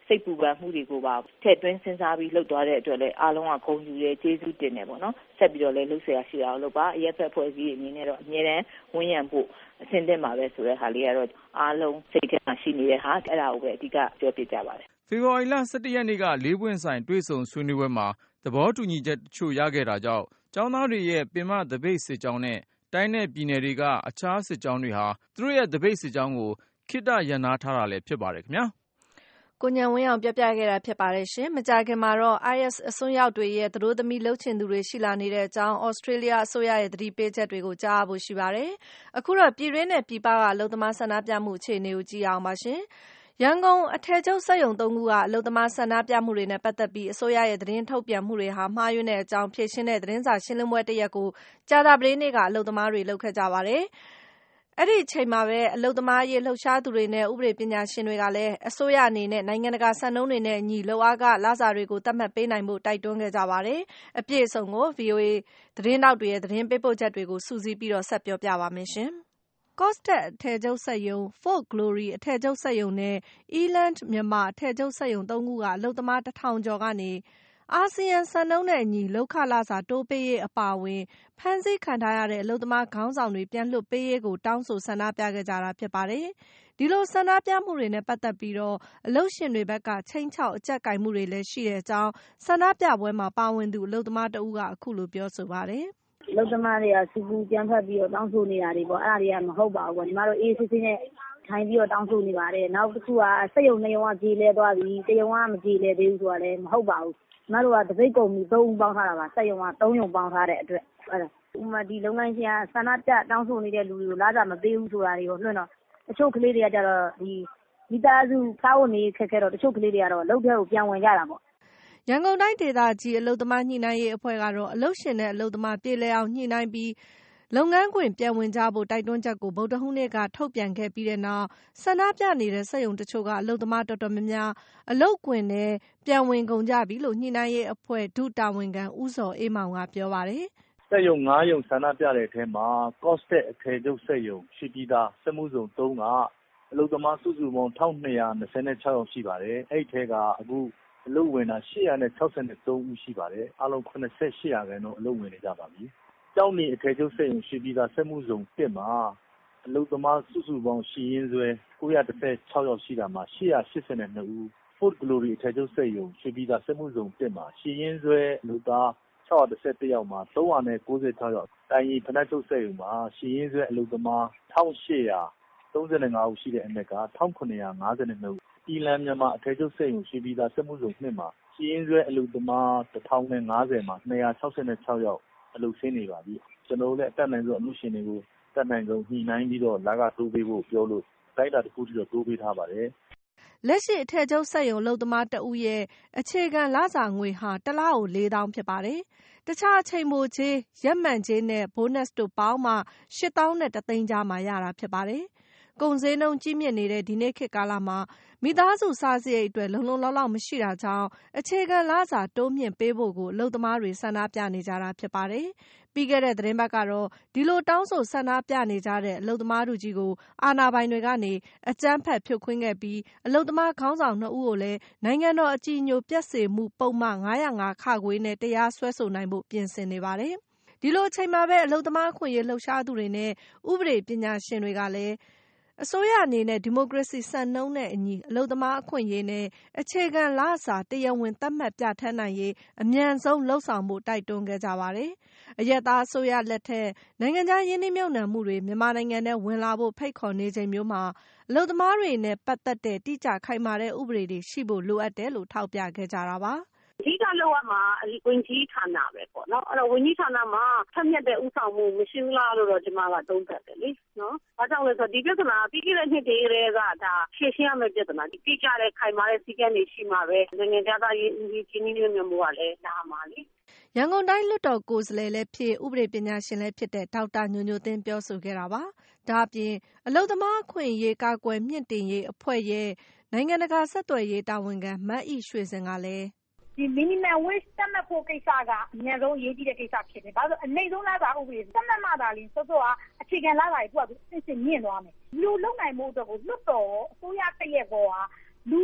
စိတ်ပူပန်မှုတွေကိုပါထည့်သွင်းစဉ်းစားပြီးလှုပ်သွားတဲ့အတွက်လည်းအားလုံးကဂုဏ်ယူရဲကျေးဇူးတင်တယ်ပေါ့နော်ဆက်ပြီးတော့လည်းလှုပ်ရှားရှိအောင်လုပ်ပါအရက်ဖက်ဖွဲ့စည်းအနေနဲ့တော့အမြဲတမ်းဝန်ရံဖို့အဆင်သင့်ပါပဲဆိုတဲ့ဟာလေးကတော့အားလုံးစိတ်ထဲမှာရှိနေတဲ့ဟာအဲ့ဒါကိုပဲအဓိကပြောပြကြပါတယ်ဖေဖော်ဝါရီလ၁၁ရက်နေ့ကလေးပွင့်ဆိုင်တွေ့ဆုံဆွေးနွေးပွဲမှာသဘောတူညီချက်တချို့ရခဲ့တာကြောင့်ကျောင်းသားတွေရဲ့ပင်မသပိတ်စစ်ကြောင်းနဲ့တိုင်းနဲ့ပြည်နယ်တွေကအခြားစစ်ကြောင်းတွေဟာသူတို့ရဲ့သပိတ်စစ်ကြောင်းကိုခေတ္တရပ်နားထားတာလည်းဖြစ်ပါတယ်ခင်ဗျာကိုဉာဏ်ဝင်းအောင်ပြပြခဲ့တာဖြစ်ပါတယ်ရှင်မကြာခင်မှာတော့ အိုင်အက်စ် အစွန်းရောက်တွေရဲ့သတို့သမီးလှုပ်ချင်သူတွေရှိလာနေတဲ့အကြောင်းဩစတြေးလျအစိုးရရဲ့သတိပေးချက်တွေကိုကြားဖို့ရှိပါတယ်အခုတော့ပြည်တွင်းနဲ့ပြည်ပကအလုပ်သမားဆန္ဒပြမှုအခြေအနေကိုကြည့်အောင်ပါရှင်ရန်ကုန်အထည်ချုပ်စက်ရုံသုံးခုကအလုပ်သမားဆန္ဒပြမှုတွေနဲ့ပတ်သက်ပြီးအစိုးရရဲ့သတင်းထုတ်ပြန်မှုတွေဟာမှားယွင်းတဲ့အကြောင်းဖြေရှင်းတဲ့သတင်းစာရှင်းလင်းပွဲတစ်ရက်ကိုကြာသပတေးနေ့ကအလုပ်သမားတွေလုပ်ခဲ့ကြပါတယ်အဲ့ဒီအချိန်မှာပဲအလုပ်သမားရေးလှုပ်ရှားသူတွေနဲ့ဥပဒေပညာရှင်တွေကလည်းအစိုးရအနေနဲ့နိုင်ငံတကာစံနှုန်းတွေနဲ့အညီလုပ်အားကလစာတွေကိုသတ်မှတ်ပေးနိုင်ဖို့တိုက်တွန်းခဲ့ကြပါတယ်အပြည့်အစုံကို ဗွီအိုအေ သတင်းတောက်တွေရဲ့သတင်းပေးပို့ချက်တွေကိုစူးစီးပြီးတော့ဆက်ပြောပြပါမယ်ရှင်Costet အထည်ချုပ်စက်ရုံ Fort Glory အထည်ချုပ်စက်ရုံနဲ့ Eland မြန်မာအထည်ချုပ်စက်ရုံသုံးခုကအလုပ်သမားတစ်ထောင်ကျော်ကနေအာဆီယံစံနှုန်းနဲ့အညီလုပ်ခလစာတိုးပေးရေးအပါအဝင်ဖမ်းဆီးခံထားရတဲ့အလုပ်သမားခေါင်းဆောင်တွေပြန်လွှတ်ပေးရေးကိုတောင်းဆိုဆန္ဒပြခဲ့ကြတာဖြစ်ပါတယ်။ဒီလိုဆန္ဒပြမှုတွေနဲ့ပတ်သက်ပြီးတော့အလုပ်ရှင်တွေဘက်ကချိန်ချောက်အကြက်ကိုင်မှုတွေလည်းရှိတဲ့အကြောင်းဆန္ဒပြပွဲမှာပါဝင်သူအလုပ်သမားတဦးကအခုလိုပြောဆိုပါတယ်။အလုပ်သမားတွေကစီပူကြမ်းဖက်ပြီးတော့တောင်းဆိုနေတာတွေပေါ့အဲ့ဒါတွေကမဟုတ်ပါဘူး။ညီမတို့အေးစစ်စစ်နဲ့ထိုင်ပြီးတော့တောင်းဆိုနေပါတယ်။နောက်တစ်ခုကစက်ရုံနှစ်ရုံကကြေလဲသွားပြီတရုံကမကြေလဲသေးဘူးဆိုတာလည်းမဟုတ်ပါဘူး။ညီမတို့ကတပိတ်ကုန်ပြီးသုံးဦးပေါင်းထားတာပါစက်ရုံကသုံးရုံပေါင်းထားတဲ့အတွက်အဲ့ဒါဥမာဒီလုပ်ငန်းရှင်ကဆန္ဒပြတောင်းဆိုနေတဲ့လူတွေကိုလာကြမပေးဘူးဆိုတာတွေကိုလွှင့်တော့တချို့ကလေးတွေကကြတော့ဒီမိသားစုစားဝတ်နေခက်ခဲတော့တချို့ကလေးတွေကတော့လုပ်တဲ့ကိုပြန်ဝင်ကြတာပေါ့ရန်ကုန်တိုင်းဒေသကြီးအလုပ်သမားညှိနှိုင်းရေးအဖွဲ့ကတော့အလုပ်ရှင်နဲ့အလုပ်သမားပြည်လဲအောင်ညှိနှိုင်းပြီးလုပ်ငန်းခွင်ပြန်ဝင်ကြဖို့တိုက်တွန်းချက်ကိုဗုဒ္ဓဟူးနေ့ကထုတ်ပြန်ခဲ့ပြီးတဲ့နောက်ဆန္ဒပြနေတဲ့စက်ရုံတချို့ကအလုပ်သမားတော်တော်များများအလုပ်ခွင်နဲ့ပြန်ဝင်ကုန်ကြပြီလို့ညှိနှိုင်းရေးအဖွဲ့ဒုတာဝန်ခံဦးစောအေးမောင်ကပြောပါတယ်စက်ရုံငါးရုံဆန္ဒပြတဲ့အထဲမှာ Costet အထည်ချုပ်စက်ရုံရှိပြီးသားစက်မှုဇုံသုံးကအလုပ်သမားစုစုပေါင်းတစ်ထောင်နှစ်ရာ၂၆ယောက်ရှိပါတယ်အဲ့ဒီထဲကအခုအလုပ်ဝင်တာ၈ရာ၆၃ဦးရှိပါတယ်အားလုံး၈၈ရာခိုင်နှုန်းအလုပ်ဝင်နေကြပါပြီကျောင်းနေအထည်ချုပ်စက်ရုံရှိပြီးသားစက်မှုဇုံတစ်မှာအလုပ်သမားစုစုပေါင်းရှိရင်းစွဲ၉ရာ၁၆ယောက်ရှိတာမှာ၈ရာ၈၂ဦး Fort Glory အထည်ချုပ်စက်ရုံရှိပြီးသားစက်မှုဇုံတစ်မှာရှိရင်းစွဲအလုပ်သား၆ရာ၁၁ယောက်မှာ၃ရာ၉၆ယောက်တိုင်ရီဖနက်ချုပ်စက်ရုံမှာရှိရင်းစွဲအလုပ်သမား၁၈ရာ၃၅ဦးရှိတဲ့အနက်က၁၇၅၂ဦးအီလန်မြန်မာအထည်ချုပ်စက်ရုံရှိပြီးသားစက်မှုဇုံနှစ်မှာရှိရင်းစွဲအလုပ်သမားတစ်ထောင်နဲ့၅၀မှာ၂ရာ၆၆ယောက်အလုပ်ဆင်းနေပါပြီကျွန်တော်တို့လည်းအတက်နိုင်ဆုံးအမှုရှင်တွေကိုတက်နိုင်ဆုံးညှိနှိုင်းပြီးတော့လာကတိုးပေးဖို့ပြောလို့တိုက်တာတစ်ခုတည်းတော့တိုးပေးထားပါတယ်လက်ရှိအထည်ချုပ်စက်ရုံအလုပ်သမားတဦးရဲ့အခြေခံလစာငွေဟာတစ်လကိုလေးသောင်းဖြစ်ပါတယ်တခြားအချိန်မိုချေးရက်မှန်ချေးနဲ့ဘိုးနက်တို့ပေါင်းမှရှစ်သောင်းနဲ့တစ်သိန်းကြားမှာရတာဖြစ်ပါတယ်ကုန်ဈေးနှုန်းကြီးမြင့်နေတဲ့ဒီနေ့ခေတ်ကာလမှာမိသားစုစားစရိတ်အတွက်လုံလုံလောက်လောက်မရှိတာကြောင့်အခြေခံလစာတိုးမြင့်ပေးဖို့ကိုအလုပ်သမားတွေဆန္ဒပြနေကြတာဖြစ်ပါတယ်။ပြီးခဲ့တဲ့သတင်းပတ်ကတော့ဒီလိုတောင်းဆိုဆန္ဒပြနေကြတဲ့အလုပ်သမားတို့ကြီးကိုအာဏာပိုင်တွေကနေအကြမ်းဖက်ဖြုတ်ခွင်းခဲ့ပြီးအလုပ်သမားခေါင်းဆောင်နှစ်ဦးကိုလည်းနိုင်ငံတော်အကြည်ညိုပျက်စေမှုပုံမှန်၅၀၅ခခွေနဲ့တရားစွဲဆိုနိုင်ဖို့ပြင်ဆင်နေပါတယ်။ဒီလိုအချိန်မှာပဲအလုပ်သမားအခွင့်အရေးလှုပ်ရှားသူတွေနဲ့ဥပဒေပညာရှင်တွေကလည်းအစိုးရအနေနဲ့ဒီမိုကရေစီစံနှုန်းနဲ့အညီအလုပ်သမားအခွင့်အရေးနဲ့အခြေခံလစာတရားဝင်သတ်မှတ်ပြဋ္ဌာန်းနိုင်ရေးအမြန်ဆုံးလှုံ့ဆော်မှုတိုက်တွန်းခဲ့ကြပါတယ်။အရပ်သားအစိုးရလက်ထက်နိုင်ငံခြားရင်းနှီးမြှုပ်နှံမှုတွေမြန်မာနိုင်ငံထဲဝင်လာဖို့ဖိတ်ခေါ်နေချိန်မျိုးမှာအလုပ်သမားတွေနဲ့ပတ်သက်တဲ့တိကျခိုင်မာတဲ့ဥပဒေတွေရှိဖို့လိုအပ်တယ်လို့ထောက်ပြခဲ့ကြတာပါ။အဓိကလောက်ရမှာဝန်ကြီးဌာနပဲပေါ့နော်အဲ့တော့ဝန်ကြီးဌာနမှာဖက်မြက်တဲ့ဥဆောင်မှုမရှိဘူးလားလို့တော့ကျွန်မကသုံးသပ်တယ်လေနော်။ဘာကြောင့်လဲဆိုတော့ဒီပြဿနာပြီးခဲ့တဲ့နှစ်တည်းကဒါဖြေရှင်းရမယ့်ပြဿနာဒီတိကျတဲ့ခိုင်မာတဲ့စည်းကမ်းတွေရှိမှာပဲနိုင်ငံခြားသားရေးချင်းချင်းမျိုးမျိုးကလည်းလာမှာလေရန်ကုန်တိုင်းလွှတ်တော်ကိုယ်စားလှယ်လည်းဖြစ်ဥပဒေပညာရှင်လည်းဖြစ်တဲ့ဒေါက်တာညိုညိုသင်းပြောဆိုခဲ့တာပါ။ဒါအပြင်အလုပ်သမားအခွင့်အရေးကာကွယ်မြင့်တင်ရေးအဖွဲ့ရဲ့နိုင်ငံတကာဆက်သွယ်ရေးတာဝန်ခံမတ်အိရွှေစင်ကလည်းဒီ minimum wage သတ်မှတ်ဖို့ကိစ္စကအများဆုံးအရေးကြီးတဲ့ကိစ္စဖြစ်တယ်။ဘာလို့အနိမ့်ဆုံးလစာဥပဒေသတ်မှတ်မှသာလျှင်စောစောကအခြေခံလစာတွေသူကစစ်စစ်မြင့်သွားမယ်။လူလုံနိုင်မှုအတွက်ကိုလွတ်တော်အစိုးရတရက်ကောဟာလူလူကြား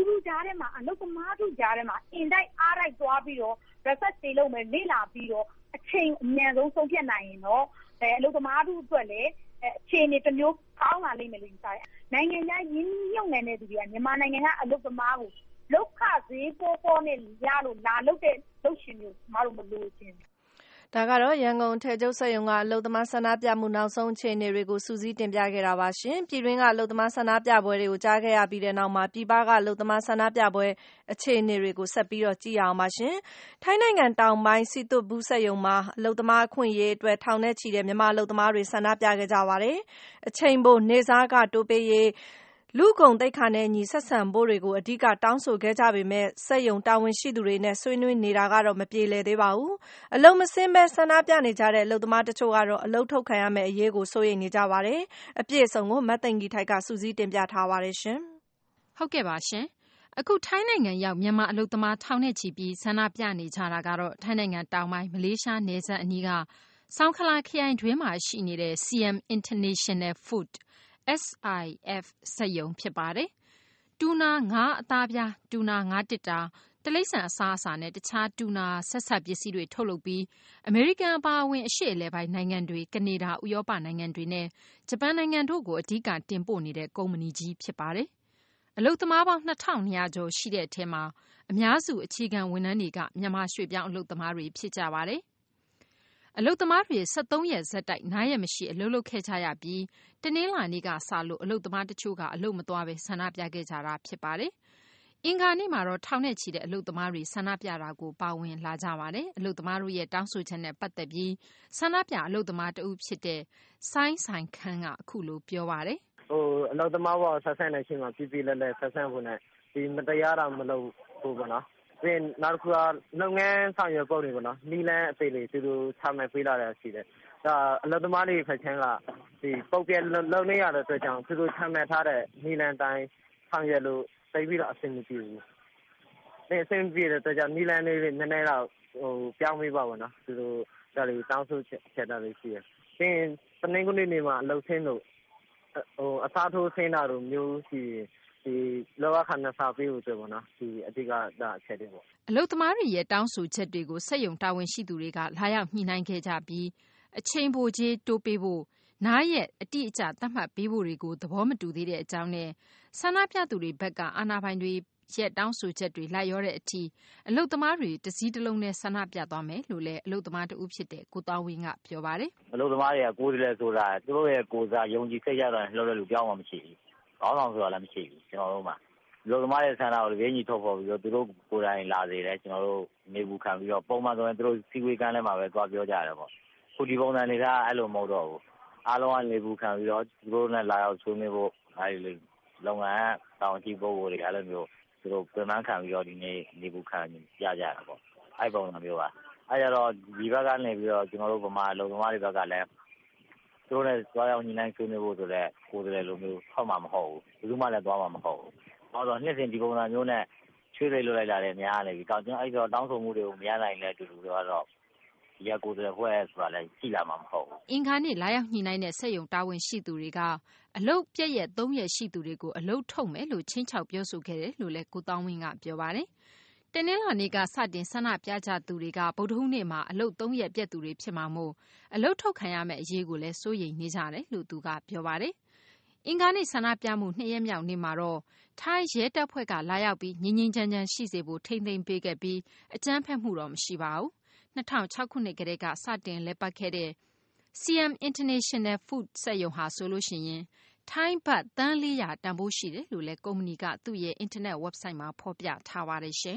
ထဲမှာအလုပ်သမားတို့ကြားထဲမှာအင်တိုက်အားတိုက်သွားပြီးတော့ research တွေလုပ်မယ်လေ့လာပြီးတော့အချိန်အမြန်ဆုံးဆုံးဖြတ်နိုင်ရင်တော့အလုပ်သမားတို့အတွက်လည်းအခြေအနေတစ်မျိုးကောင်းလာလိမ့်မယ်လို့ယူဆတယ်။နိုင်ငံခြားရင်းနှီးမြှုပ်နှံတဲ့သူတွေကမြန်မာနိုင်ငံကအလုပ်သမားကိုလုပ်ခဈေးပေါ်ပေါ်နဲ့ရလို့လာလုပ်တဲ့လုပ်ရှင်မျိုးမတို့မလို့ချင်းဒါကတော့ရန်ကုန်ထည်ချုပ်စက်ရုံကအလုပ်သမားဆန္ဒပြမှုနောက်ဆုံးအခြေအနေတွေကိုစူးစီးတင်ပြခဲ့တာပါရှင်။ပြည်တွင်းကအလုပ်သမားဆန္ဒပြပွဲတွေကိုကြားခဲ့ရပြီးတဲ့နောက်မှာပြည်ပကအလုပ်သမားဆန္ဒပြပွဲအခြေအနေတွေကိုဆက်ပြီးတော့ကြည့်ရအောင်ပါရှင်။ထိုင်းနိုင်ငံတောင်ပိုင်းစီတုဘူးစက်ရုံမှာအလုပ်သမားအခွင့်အရေးအတွက်ထောင်နဲ့ချီတဲ့မြန်မာအလုပ်သမားတွေဆန္ဒပြခဲ့ကြပါတယ်။အချိန်ပိုနေစားကတိုးပေးရေးလူကုန်တိတ်ခါနဲ့ညီဆက်ဆံဖို့တွေကိုအဓိကတောင်းဆိုခဲ့ကြပေမဲ့စက်ရုံတာဝန်ရှိသူတွေနဲ့ဆွေးနွေးနေတာကတော့မပြေလည်သေးပါဘူး။အလုံမစင်းပဲဆန္ဒပြနေကြတဲ့အလုပ်သမားတချို့ကတော့အလုပ်ထုတ်ခံရမယ့်အရေးကိုစိုးရိမ်နေကြပါတယ်။အပြည့်အစုံကိုမတ်သိင်ကြီးထိုက်ကစူးစီးတင်ပြထားပါတယ်ရှင်။ဟုတ်ကဲ့ပါရှင်။အခုထိုင်းနိုင်ငံရောက်မြန်မာအလုပ်သမားထောင်နဲ့ချီပြီးဆန္ဒပြနေကြတာကတော့ထိုင်းနိုင်ငံတောင်ပိုင်းမလေးရှားနယ်စပ်အနီးကဆောင်းခလာခရိုင်တွင်းမှာရှိနေတဲ့ စီ အမ် International Foodအက်စ် အိုင် အက်ဖ် စက်ရုံဖြစ်ပါတယ်။တူနာငါးအသားပြားတူနာငါးတစ်တာတလိမ့်ဆန်အစားအစာနဲ့တခြားတူနာဆက်ဆက်ပစ္စည်းတွေထုတ်လုပ်ပြီးအမေရိကန်အပါအဝင်အရှေ့အလယ်ပိုင်းနိုင်ငံတွေကနေဒါဥရောပနိုင်ငံတွေနဲ့ဂျပန်နိုင်ငံတို့ကိုအဓိကတင်ပို့နေတဲ့ကုမ္ပဏီကြီးဖြစ်ပါတယ်။အလုပ်သမားပေါင်းနှစ်ထောင်နှစ်ရာကျော်ရှိတဲ့အထက်မှာအများစုအခြေခံဝန်ထမ်းတွေကမြန်မာရွှေ့ပြောင်းအလုပ်သမားတွေဖြစ်ကြပါတယ်။အလုပ်သမားတွေ၁၃ရက်ဇက်တိုက်နားရက်မရှိအလုပ်လုပ်ခဲ့ကြရပြီးတနင်္လာနေ့ကစလို့အလုပ်သမားတချို့ကအလုပ်မသွားပဲဆန္ဒပြခဲ့ကြတာဖြစ်ပါတယ်။အင်္ဂါနေ့မှာတော့ထောင်နဲ့ချီတဲ့အလုပ်သမားတွေဆန္ဒပြတာကိုပါဝင်လာကြပါတယ်။အလုပ်သမားတို့ရဲ့တောင်းဆိုချက်နဲ့ပတ်သက်ပြီးဆန္ဒပြအလုပ်သမားတဦးဖြစ်တဲ့ဆိုင်းဆိုင်ခန်းကအခုလိုပြောပါတယ်။ဟိုအလုပ်သမားဘောဆက်ဆံနေချိန်မှာပြည်ပြည်လဲလဲဆက်ဆံဖို့နဲ့ဒီမတရားတာမလုပ်ဘူးပေါ့နော်။ပြီးနောက်တစ်ခုကလုပ်ငန်းဆောင်ရွက်ပုံတွေပေါ့နော်နီလန်းအသေးလေးသူတို့ချမှတ်ပေးလာတာရှိတယ်ဒါအလုပ်သမားတွေဖက်ချမ်းကဒီပုတ်ပြဲလုံနေရတဲ့အတွက်ကြောင့်သူတို့ချမှတ်ထားတဲ့နီလန်းတိုင်းဆောင်ရွက်လို့သိပြီးတော့အဆင်မပြေဘူးဒီအဆင်ပြေတဲ့အတွက်ကြောင့်နီလန်းလေးနည်းနည်းတော့ဟိုပြောင်းပေးပါပေါ့နော်သူတို့ဒါလေးတောင်းဆိုချက်တာလေးရှိတယ်ပြီးရင်တနင်္ဂနွေနေ့မှာအလုပ်ဆင်းလို့ဟိုအစားထိုးဆင်းတာတို့မျိုးရှိဒီလောကခန္ဓာစာပေးဖို့ဆိုပေါ့နော်ဒီအဓိကဒါအချက်တွေပေါ့အလုပ်သမားတွေရဲ့တောင်းဆိုချက်တွေကိုစက်ရုံတာဝန်ရှိသူတွေကလာရောက်ညှိနှိုင်းခဲ့ကြပြီးအချိန်ပိုကြီးတိုးပေးဖို့နားရက်အတိအကျသတ်မှတ်ပေးဖို့တွေကိုသဘောမတူသေးတဲ့အကြောင်းနဲ့ဆန္ဒပြသူတွေဘက်ကအာဏာပိုင်တွေရဲ့တောင်းဆိုချက်တွေလိုက်ရောတဲ့အထိအလုပ်သမားတွေတစည်းတလုံးနဲ့ဆန္ဒပြသွားမယ်လို့လည်းအလုပ်သမားတဦးဖြစ်တဲ့ကိုတောင်းဝင်းကပြောပါတယ်အလုပ်သမားတွေကကိုယ်တည်းဆိုတာသူတို့ရဲ့ကိုယ်စားယုံကြည်စိတ်ရတာလှုပ်တဲ့လူပြောင်းမှမရှိဘူးကောင်းအောင်ဆိုတာလည်းမရှိဘူးကျွန်တော်တို့မှာလူသမားရဲ့ဆန္ဒကိုလည်းညီထုတ်ဖို့ပြီးတော့သူတို့ကိုယ်တိုင်လာစေတယ်ကျွန်တော်တို့နေဘူးခံပြီးတော့ပုံမှန်ဆိုရင်သူတို့စီဝေးကန်းထဲမှာပဲသွားပြောကြရတယ်ပေါ့ခုဒီပုံစံနေတာအဲ့လိုမဟုတ်တော့ဘူးအားလုံးကနေဘူးခံပြီးတော့သူတို့နဲ့လာရောက်ဆွေးနွေးဖို့အဲဒီလိုလုပ်ငန်းတောင်းကြည့်ဖို့တွေအဲ့လိုမျိုးသူတို့ပြန်မှန်းခံပြီးတော့ဒီနေ့နေဘူးခံကြကြတာပေါ့အဲ့ပုံစံမျိုးပါအဲ့ကြတော့ဒီဘက်ကနေပြီးတော့ကျွန်တော်တို့ဗမာလူသမားတွေဘက်ကလည်းသူတို့နဲ့သွားရောက်ညီနိုင်ဆွေးနွေးဖို့ဆိုတော့ကိုယ်တည်းလိုမျိုးဟောက်မှာမဟုတ်ဘူးဘယ်သူမှလည်းသွားမှာမဟုတ်ဘူးဟောတော့နှစ်စဉ်ဒီပုံစံမျိုးနဲ့ချွေးလေးလွတ်လိုက်လာတယ်များနေပြီတောင်းကျွန်တော်အဲ့တော့တောင်းဆိုမှုတွေကိုမရနိုင်တဲ့အတူတူတော့ဒီကကိုယ်တည်းဖွဲ့ဆိုတာလည်းကြည့်လာမှာမဟုတ်ဘူးအင်္ဂါနေ့လာရောက်ညှိနှိုင်းတဲ့စက်ရုံတာဝန်ရှိသူတွေကအလုတ်ပြည့်ရက်သုံးရက်ရှိသူတွေကိုအလုတ်ထုတ်မယ်လို့ချင်းချောက်ပြောဆိုခဲ့တယ်လို့လည်းကိုတောင်းဝင်းကပြောပါတယ်တနင်္လာနေ့ကစတင်ဆန္ဒပြကြသူတွေကဗုဒ္ဓဟူးနေ့မှာအလုတ်သုံးရက်ပြည့်သူတွေဖြစ်မှာမို့အလုတ်ထုတ်ခံရမယ့်အရေးကိုလည်းစိုးရိမ်နေကြတယ်လို့သူကပြောပါတယ်အင်္ဂါနေ့ဆန္ဒပြမှုနှစ်ရက်မြောက်နေ့မှာတော့ထိုင်းရဲတပ်ဖွဲ့ကလာရောက်ပြီးငြိမ်းငြိမ်းချမ်းချမ်းရှိစေဖို့ထိမ့်သိမ်းပေးခဲ့ပြီးအကြမ်းဖက်မှုတော့မရှိပါဘူး၂၀၀၆ခုနှစ်ကတည်းကစတင်လည်ပတ်ခဲ့တဲ့ စီ အမ် International Food စက်ရုံဟာဆိုလို့ရှိရင်ထိုင်းဘတ်သန်းလေးရာတန်ဖိုးရှိတယ်လို့လည်းကုမ္ပဏီကသူ့ရဲ့အင်တာနက် website မှာဖော်ပြထားပါတယ်ရှင်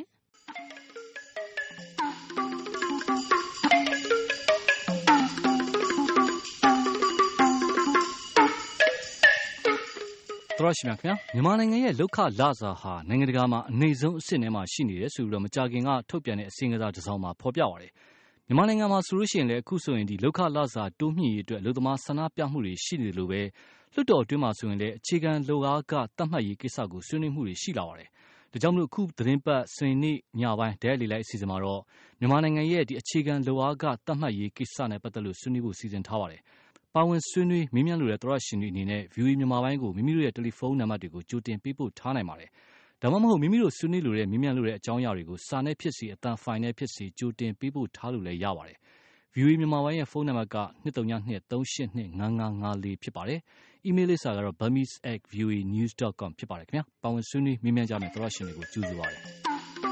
သရရှိမြခင်မြန်မာနိုင်ငံရဲ့လောက်ခလစာဟာနိုင်ငံတကာမှာအနေဆုံးအဆင့်ထဲမှာရှိနေတယ်ဆိုပြီးတော့မကြာခင်ကထုတ်ပြန်တဲ့အစီအစဉ်တစ်စောင်မှာဖော်ပြပါတယ်မြန်မာနိုင်ငံမှာဆိုလို့ရှိရင်လည်းအခုဆိုရင်ဒီလောက်ခလစာတိုးမြှင့်ရေးအတွက်လူသမားဆန္ဒပြမှုတွေရှိနေတယ်လို့ပဲလွှတ်တော်အတွင်းမှာဆိုရင်လည်းအခြေခံလိုအားကတတ်မှတ်ရေးကိစ္စကိုဆွေးနွေးမှုတွေရှိလာပါတယ်ဒါကြောင့်မလို့အခုသတင်းပတ်စနေနေ့ညပိုင်းဒဲလီလိုက်အစီအစဉ်မှာတော့မြန်မာနိုင်ငံရဲ့ဒီအခြေခံလိုအားကတတ်မှတ်ရေးကိစ္စနဲ့ပတ်သက်လို့ဆွေးနွေးဖို့စီစဉ်ထားပါတယ်ပါဝင်ဆွေးနွေးမေးမြန်းလိုတဲ့သောရရှင်တွေအနေနဲ့ ဗီအိုအေ မြန်မာပိုင်းကိုမိမိတို့ရဲ့တယ်လီဖုန်းနံပါတ်တွေကိုကြိုတင်ပေးပို့ထားနိုင်ပါတယ်။ဒါမှမဟုတ်မိမိတို့ဆွေးနွေးလိုတဲ့မြင်မြန်လိုတဲ့အကြောင်းအရာတွေကိုစာနဲ့ဖြစ်စေအသံဖိုင်နဲ့ဖြစ်စေကြိုတင်ပေးပို့ထားလို့လည်းရပါတယ်။ ဗီအိုအေ မြန်မာပိုင်းရဲ့ဖုန်းနံပါတ်က ၂၃၂ ၃၈၂ ၅၅၅၄ ဖြစ်ပါတယ်။ အီးမေးလ်လိပ်စာကတော့ burmese at v o a news dot com ဖြစ်ပါတယ်ခင်ဗျာ။ပါဝင်ဆွေးနွေးမြင်မြန်ကြမယ့်သောတရှင်တွေကိုကြိုဆိုပါရစေ။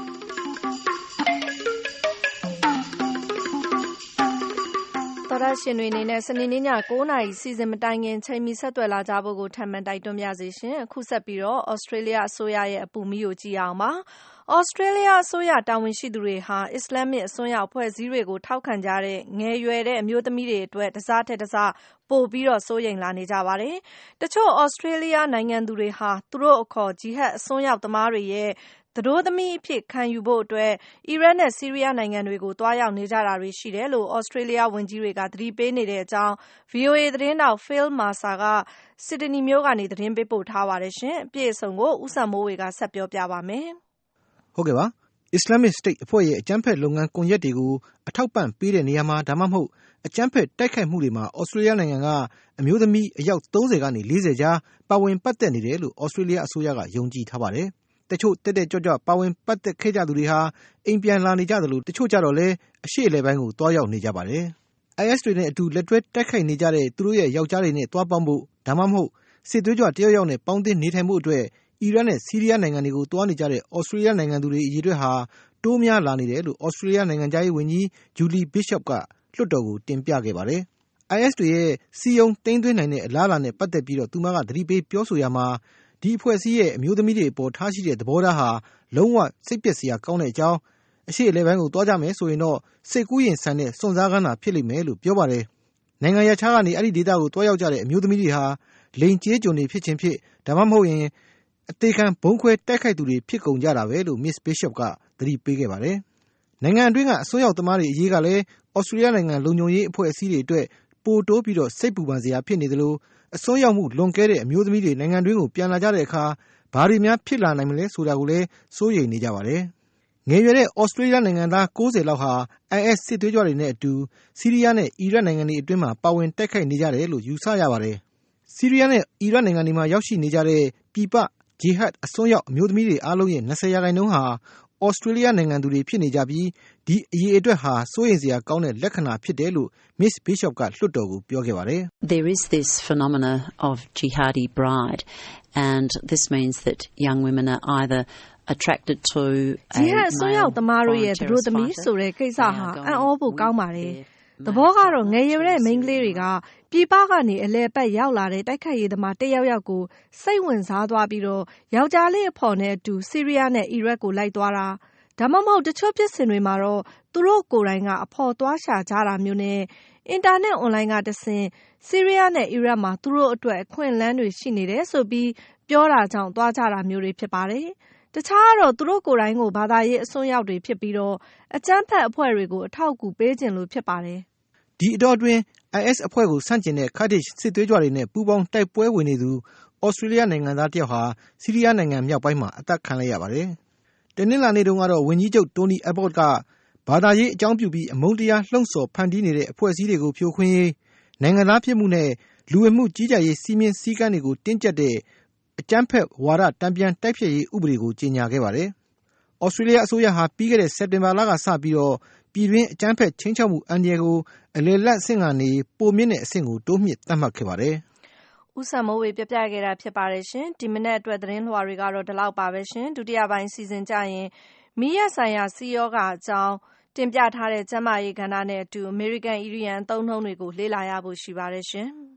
သောတရှင်တွေအနေနဲ့စနေနေ့ည၉နာရီစီစဉ်မတိုင်ခင်ချိန်မီဆက်သွယ်လာကြဖို့ကိုထပ်မံတိုက်တွန်းပါရစေရှင်။အခုဆက်ပြီးတော့ဩစတြေးလျအစိုးရရဲ့အပူမီးကိုကြည့်အောင်ပါ။ဩစတြေးလျအစိုးရတာဝန်ရှိသူတွေဟာအစ္စလာမစ်အစွန်းရောက်အဖွဲ့အစည်းတွေကိုထောက်ခံကြတဲ့ငယ်ရွယ်တဲ့အမျိုးသမီးတွေအတွက်တစားထက်တစားပိုပြီးတော့စိုးရိမ်လာနေကြပါတယ်။တချို့ဩစတြေးလျနိုင်ငံသူတွေဟာသူတို့အခေါ်ဂျီဟတ်အစွန်းရောက်သမားတွေရဲ့သတို့သမီးအဖြစ်ခံယူဖို့အတွက်အီရတ်နဲ့ဆီးရီးယားနိုင်ငံတွေကိုတွားရောက်နေကြတာတွေရှိတယ်လို့ဩစတြေးလျဝန်ကြီးတွေကသတိပေးနေတဲ့အကြောင်း ဗီအိုအေ သတင်းတောက် Phil Mercer ကဆစ်ဒနီမြို့ကနေသတင်းပေးပို့ထားပါတယ်ရှင်။အပြည့်အစုံကိုဦးစံမိုးဝေကဆက်ပြောပြပါမယ်။ဟုတ်ကဲ့ပါ။ Islamic State အဖွဲ့ရဲ့အကြမ်းဖက်လုပ်ငန်းကွန်ရက်တွေကိုအထောက်ပံ့ပေးတဲ့နေရာမှာဒါမှမဟုတ်အကြမ်းဖက်တိုက်ခိုက်မှုတွေမှာဩစတြေးလျနိုင်ငံကအမျိုးသမီးအယောက်သုံးဆယ်ကနေလေးဆယ်ကြားပါဝင်ပတ်သက်နေတယ်လို့ဩစတြေးလျအစိုးရကယုံကြည်ထားပါတယ်။တချို့တက်တက်ကြွကြွပါဝင်ပတ်သက်ခဲ့ကြသူတွေဟာအိမ်ပြန်လာနေကြသလိုတချို့ကြတော့လည်းအရှေ့အလယ်ပိုင်းကိုတွားရောက်နေကြပါတယ်။ အိုင်အက်စ် တွေနဲ့အတူလက်တွဲတိုက်ခိုက်နေကြတဲ့သူတို့ရဲ့ယောက်ျားတွေနဲ့တွားပေါင်းဖို့ဒါမှမဟုတ်စစ်သွေးကြွတယောက်ယောက်နဲ့ပေါင်းသင်းနေထိုင်မှုအတွက်အီရတ်နဲ့ဆီးရီးယားနိုင်ငံတွေကိုတွားနေကြတဲ့ဩစတြေးလျနိုင်ငံသူတွေအရေးအတွက်ဟာတိုးများလာနေတယ်လို့ဩစတြေးလျနိုင်ငံသားရေးဝန်ကြီး Julie Bishop ကလွှတ်တော်ကိုတင်ပြခဲ့ပါတယ်။ အိုင်အက်စ် တွေရဲ့စီယုံသိမ်းသွင်းနိုင်တဲ့အလားအလာနဲ့ပတ်သက်ပြီးတော့သူမကသတိပေးပြောဆိုရမှာဒီအဖွဲ့အစည်းရဲ့အမျိုးသမီးတွေအပေါ်ထားရှိတဲ့သဘောထားဟာလုံးဝစိတ်ပျက်စရာကောင်းတဲ့အကြောင်းအရှေ့အလယ်ပိုင်းကိုတွားကြမယ်ဆိုရင်တော့စိတ်ကူးရင်ဆန်တဲ့စွန့်စားကမ်းတာဖြစ်လိမ့်မယ်လို့ပြောပါတယ်။နိုင်ငံရခြားကနေအဲ့ဒီဒေသကိုတွားရောက်ကြတဲ့အမျိုးသမီးတွေဟာလိန်ကျေးကျွန်တွေဖြစ်ခြင်းဖြစ်ဒါမှမဟုတ်ရင်အသေးခံဘုံခွဲတိုက်ခိုက်သူတွေဖြစ်ကုန်ကြတာပဲလို့ Miss Bishop ကသတိပေးခဲ့ပါတယ်။နိုင်ငံအတွင်းကအစွန်းရောက်သမားတွေအရေးကလည်းဩစတြေးလျနိုင်ငံလုံခြုံရေးအဖွဲ့အစည်းတွေအတွက်ပိုတိုးပြီးတော့စိတ်ပူပန်စရာဖြစ်နေသလိုအစွန်းရောက်မှုလွန်ကဲတဲ့အမျိုးသမီးတွေနိုင်ငံတွင်းကိုပြန်လာကြတဲ့အခါဘာတွေများဖြစ်လာနိုင်မလဲဆိုတာကိုလည်းစိုးရိမ်နေကြပါတယ်။ငယ်ရွယ်တဲ့ဩစတြေးလျနိုင်ငံသား၉၀လောက်ဟာ အိုင်အက်စ် စစ်သွေးကြွတွေနဲ့အတူဆီးရီးယားနဲ့အီရတ်နိုင်ငံတွေအတွင်းမှာပါဝင်တိုက်ခိုက်နေကြတယ်လို့ယူဆရပါတယ်။ဆီးရီးယားနဲ့အီရတ်နိုင်ငံတွေမှာရောက်ရှိနေကြတဲ့ပြည်ပဂျီဟတ်အစွန်းရောက်အမျိုးသမီးတွေအားလုံးရဲ့၂၀ရာခိုင်နှုန်းဟာဩစတြေးလျနိုင်ငံသူတွေဖြစ်နေကြပြီးဒီအရေးအတွက်ဟာစိုးရိမ်စရာကောင်းတဲ့လက္ခဏာဖြစ်တယ်လို့ Miss Bishop ကလွှတ်တော်ကိုပြောခဲ့ပါတယ်။ There is this phenomena of jihadi bride and this means that young women are either attracted to a ဂျီဟတ်အစွန်းရောက်သမားတို့ရဲ့သူတို့သမီးဆိုတဲ့ကိစ္စဟာအံ့ဩဖို့ကောင်းပါတယ်။သဘောကတော့ငယ်ရွယ်တဲ့မိန်းကလေးတွေကပြည်ပကနေအလဲပတ်ရောက်လာတဲ့တိုက်ခိုက်ရေးသမားတယောက်ယောက်ကိုစိတ်ဝင်စားသွားပြီးတော့ယောက်ျားလေးအဖော်နဲ့အတူဆီးရီးယားနဲ့အီရတ်ကိုလိုက်သွားတာဒါမှမဟုတ်တချို့ဖြစ်စဉ်တွေမှာတော့သူတို့ကိုယ်တိုင်ကအဖော်သွားရှာကြတာမျိုးနဲ့အင်တာနက်အွန်လိုင်းကတဆင့်ဆီးရီးယားနဲ့အီရတ်မှာသူတို့အတွက်အခွင့်အလမ်းတွေရှိနေတယ်ဆိုပြီးပြောတာကြောင့်သွားကြတာမျိုးတွေဖြစ်ပါတယ်။တခြားကတော့သူတို့ကိုယ်တိုင်ကိုဘာသာရေးအစွန်းရောက်တွေဖြစ်ပြီးတော့အကြမ်းဖက်အဖွဲ့တွေကိုအထောက်အကူပေးခြင်းလို့ဖြစ်ပါတယ်။ဒီအတောအတွင်း အိုင်အက်စ် အဖွဲ့ကိုဆန့်ကျင်တဲ့ Kurdish စစ်သွေးကြွတွေနဲ့ပူးပေါင်းတိုက်ပွဲဝင်နေသူဩစတြေးလျနိုင်ငံသားတယောက်ဟာဆီးရီးယားနိုင်ငံမြောက်ပိုင်းမှာအသတ်ခံလိုက်ရပါတယ်။တနင်္လာနေ့တုန်းကတော့ဝန်ကြီးချုပ် Tony Abbott ကဘာသာရေးအကြောင်းပြုပြီးအမုန်းတရားလှုံ့ဆော်ဖန်တီးနေတဲ့အဖွဲ့အစည်းတွေကိုဖြိုခွင်းရေးနိုင်ငံသားဖြစ်မှုနဲ့လူဝင်မှုကြီးကြပ်ရေးစည်းမျဉ်းစည်းကမ်းတွေကိုတင်းကျပ်တဲ့အကြမ်းဖက်ဝါဒတန်ပြန်တိုက်ဖျက်ရေးဥပဒေကိုကြေညာခဲ့ပါတယ်။ဩစတြေးလျအစိုးရဟာပြီးခဲ့တဲ့စက်တင်ဘာလကစပြီးတော့ပြည်တွင်းအကြမ်းဖက်ချင်းချောက်မှုအန္တရာယ်ကိုအလယ်လတ်အဆင့်ကနေပိုမြင့်တဲ့အဆင့်ကိုတိုးမြင့်သတ်မှတ်ခဲ့ပါတယ်။ဦးစံမိုးဝေပြပြခဲ့တာဖြစ်ပါတယ်ရှင်။ဒီမနေ့အတွက်သတင်းလွှာတွေကတော့ဒီလောက်ပါပဲရှင်။ဒုတိယပိုင်းစီစဉ်ကြရင်မီးရဆိုင်ရာစီယောဂအကြောင်းတင်ပြထားတဲ့ကျန်းမာရေးကဏ္ဍနဲ့အတူအမေရိကန်အီရီယန်အသုံးနှုန်းတွေကိုလေ့လာရဖို့ရှိပါတယ်ရှင်။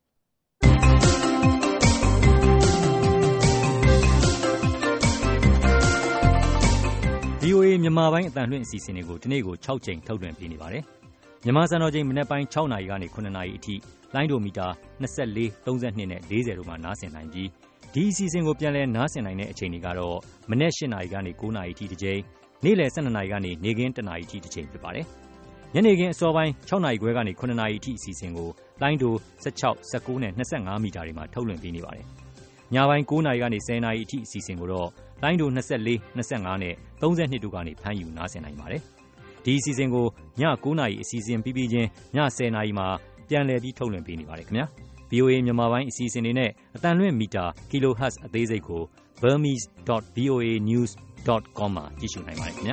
ဗွီအိုအေ မြန်မာပိုင်းအသံလွှင့်အစီအစဉ်တွေကိုဒီနေ့ကို၆ကြိမ်ထုတ်လွှင့်ပေးနေပါတယ်။မြန်မာစံတော်ချိန်မနက်ပိုင်း၆နာရီကနေ၇နာရီအထိလိုင်းဒိုမီတာ၂၄၊၃၂နဲ့၄၀တို့မှာနားဆင်နိုင်ပြီးဒီအစီအစဉ်ကိုပြန်လည်နားဆင်နိုင်တဲ့အချိန်တွေကတော့မနက်၈နာရီကနေ၉နာရီအထိတစ်ကြိမ်နေ့လယ်၁၂နာရီကနေနေ့ခင်း၁နာရီအထိတစ်ကြိမ်ဖြစ်ပါတယ်။ညနေခင်းအစောပိုင်း၆နာရီခွဲကနေ၇နာရီအထိအစီအစဉ်ကိုလိုင်းဒို၁၆၊၁၉နဲ့၂၅မီတာတွေမှာထုတ်လွှင့်ပေးနေပါတယ်။ညပိုင်း၉နာရီကနေ၁၀နာရီအထိအစီအစဉ်ကိုတော့လိုင်းဒို၂၄၊၂၅နဲ့၃၂တို့ကနေဖမ်းယူနားဆင်နိုင်ပါတယ်။ဒီအစီအစဉ်ကိုည၉နာရီအစီအစဉ်ပြီးပြီးချင်းည၁၀နာရီမှာပြန်လည်ပြီးထုတ်လွှင့်ပေးနေပါတယ်ခင်ဗျာ။ဗွီအိုအေ မြန်မာပိုင်းအစီအစဉ်တွေနဲ့အသံလွှင့်မီတာ Kilohertz အသေးစိတ်ကို burmese dot v o a news dot com မှာကြည့်ရှုနိုင်ပါတယ်ခင်ဗျာ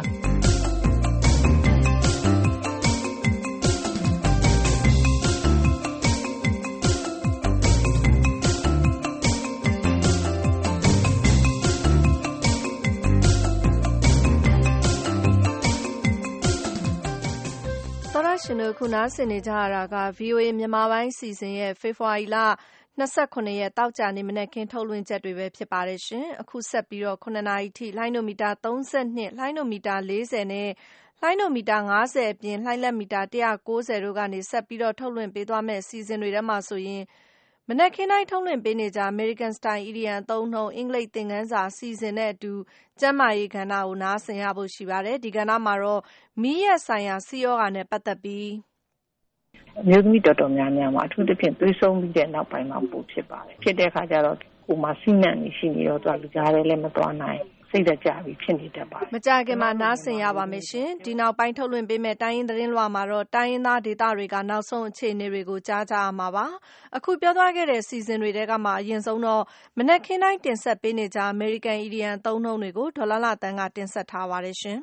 ရှင်တို့ခုနားဆင်နေကြရတာက ဗွီအိုအေ မြန်မာပိုင်းစီစဉ်ရဲ့ဖေဖော်ဝါရီလ၂၇ရက်တောက်ကြနေမနက်ခင်းထုတ်လွှင့်ချက်တွေပဲဖြစ်ပါတယ်ရှင်။အခုဆက်ပြီးတော့ခုနှစ်နာရီထိလိုင်းနိုမီတာသုံး၂၊လိုင်းနိုမီတာ၄၀နဲ့လိုင်းနိုမီတာ၅၀အပြင်လိုင်းလက်မီတာ၁၉၀တို့ကနေဆက်ပြီးတော့ထုတ်လွှင့်ပေးသွားမယ့်အစီအစဉ်တွေထဲမှာဆိုရင်မနက်ခင်းတိုင်းထုတ်လွှင့်ပေးနေကြ American Style အီဒီယံအသုံးနှုန်းအင်္ဂလိပ်သင်ခန်းစာအစီအစဉ်နဲ့အတူကျန်းမာရေးကဏ္ဍကိုနားဆင်ရဖို့ရှိပါတယ်။ဒီကဏ္ဍမှာတော့မီးရက်ဆိုင်ရာဆီးရောဂါနဲ့ပတ်သက်ပြီးအမျိုးသမီးတော်တော်များများမှာအထူးသဖြင့်သွေးဆုံးပြီးတဲ့နောက်ပိုင်းမှာပိုဖြစ်ပါတယ်ဖြစ်တဲ့အခါကျတော့ကိုယ်မှာစီးနှံနေရှိနေတော့သူကလူကြားထဲလည်းမသွားနိုင်စိတ်သက်ကြပြီးဖြစ်နေတတ်ပါတယ်မကြခင်မှာနားဆင်ရပါမယ်ရှင်ဒီနောက်ပိုင်းထုတ်လွှင့်ပေးမယ့်တိုင်းရင်းသတင်းလွှာမှာတော့တိုင်းရင်းသားဒေသတွေကနောက်ဆုံးအခြေအနေတွေကိုကြားကြရမှာပါအခုပြောသွားခဲ့တဲ့စီစဉ်တွေတဲကမှအရင်ဆုံးတော့မနက်ခင်းတိုင်းတင်ဆက်ပေးနေကြ American Indian သုံးနှုန်းတွေကိုဒေါ်လာလာတန်းကတင်ဆက်ထားပါတယ်ရှင်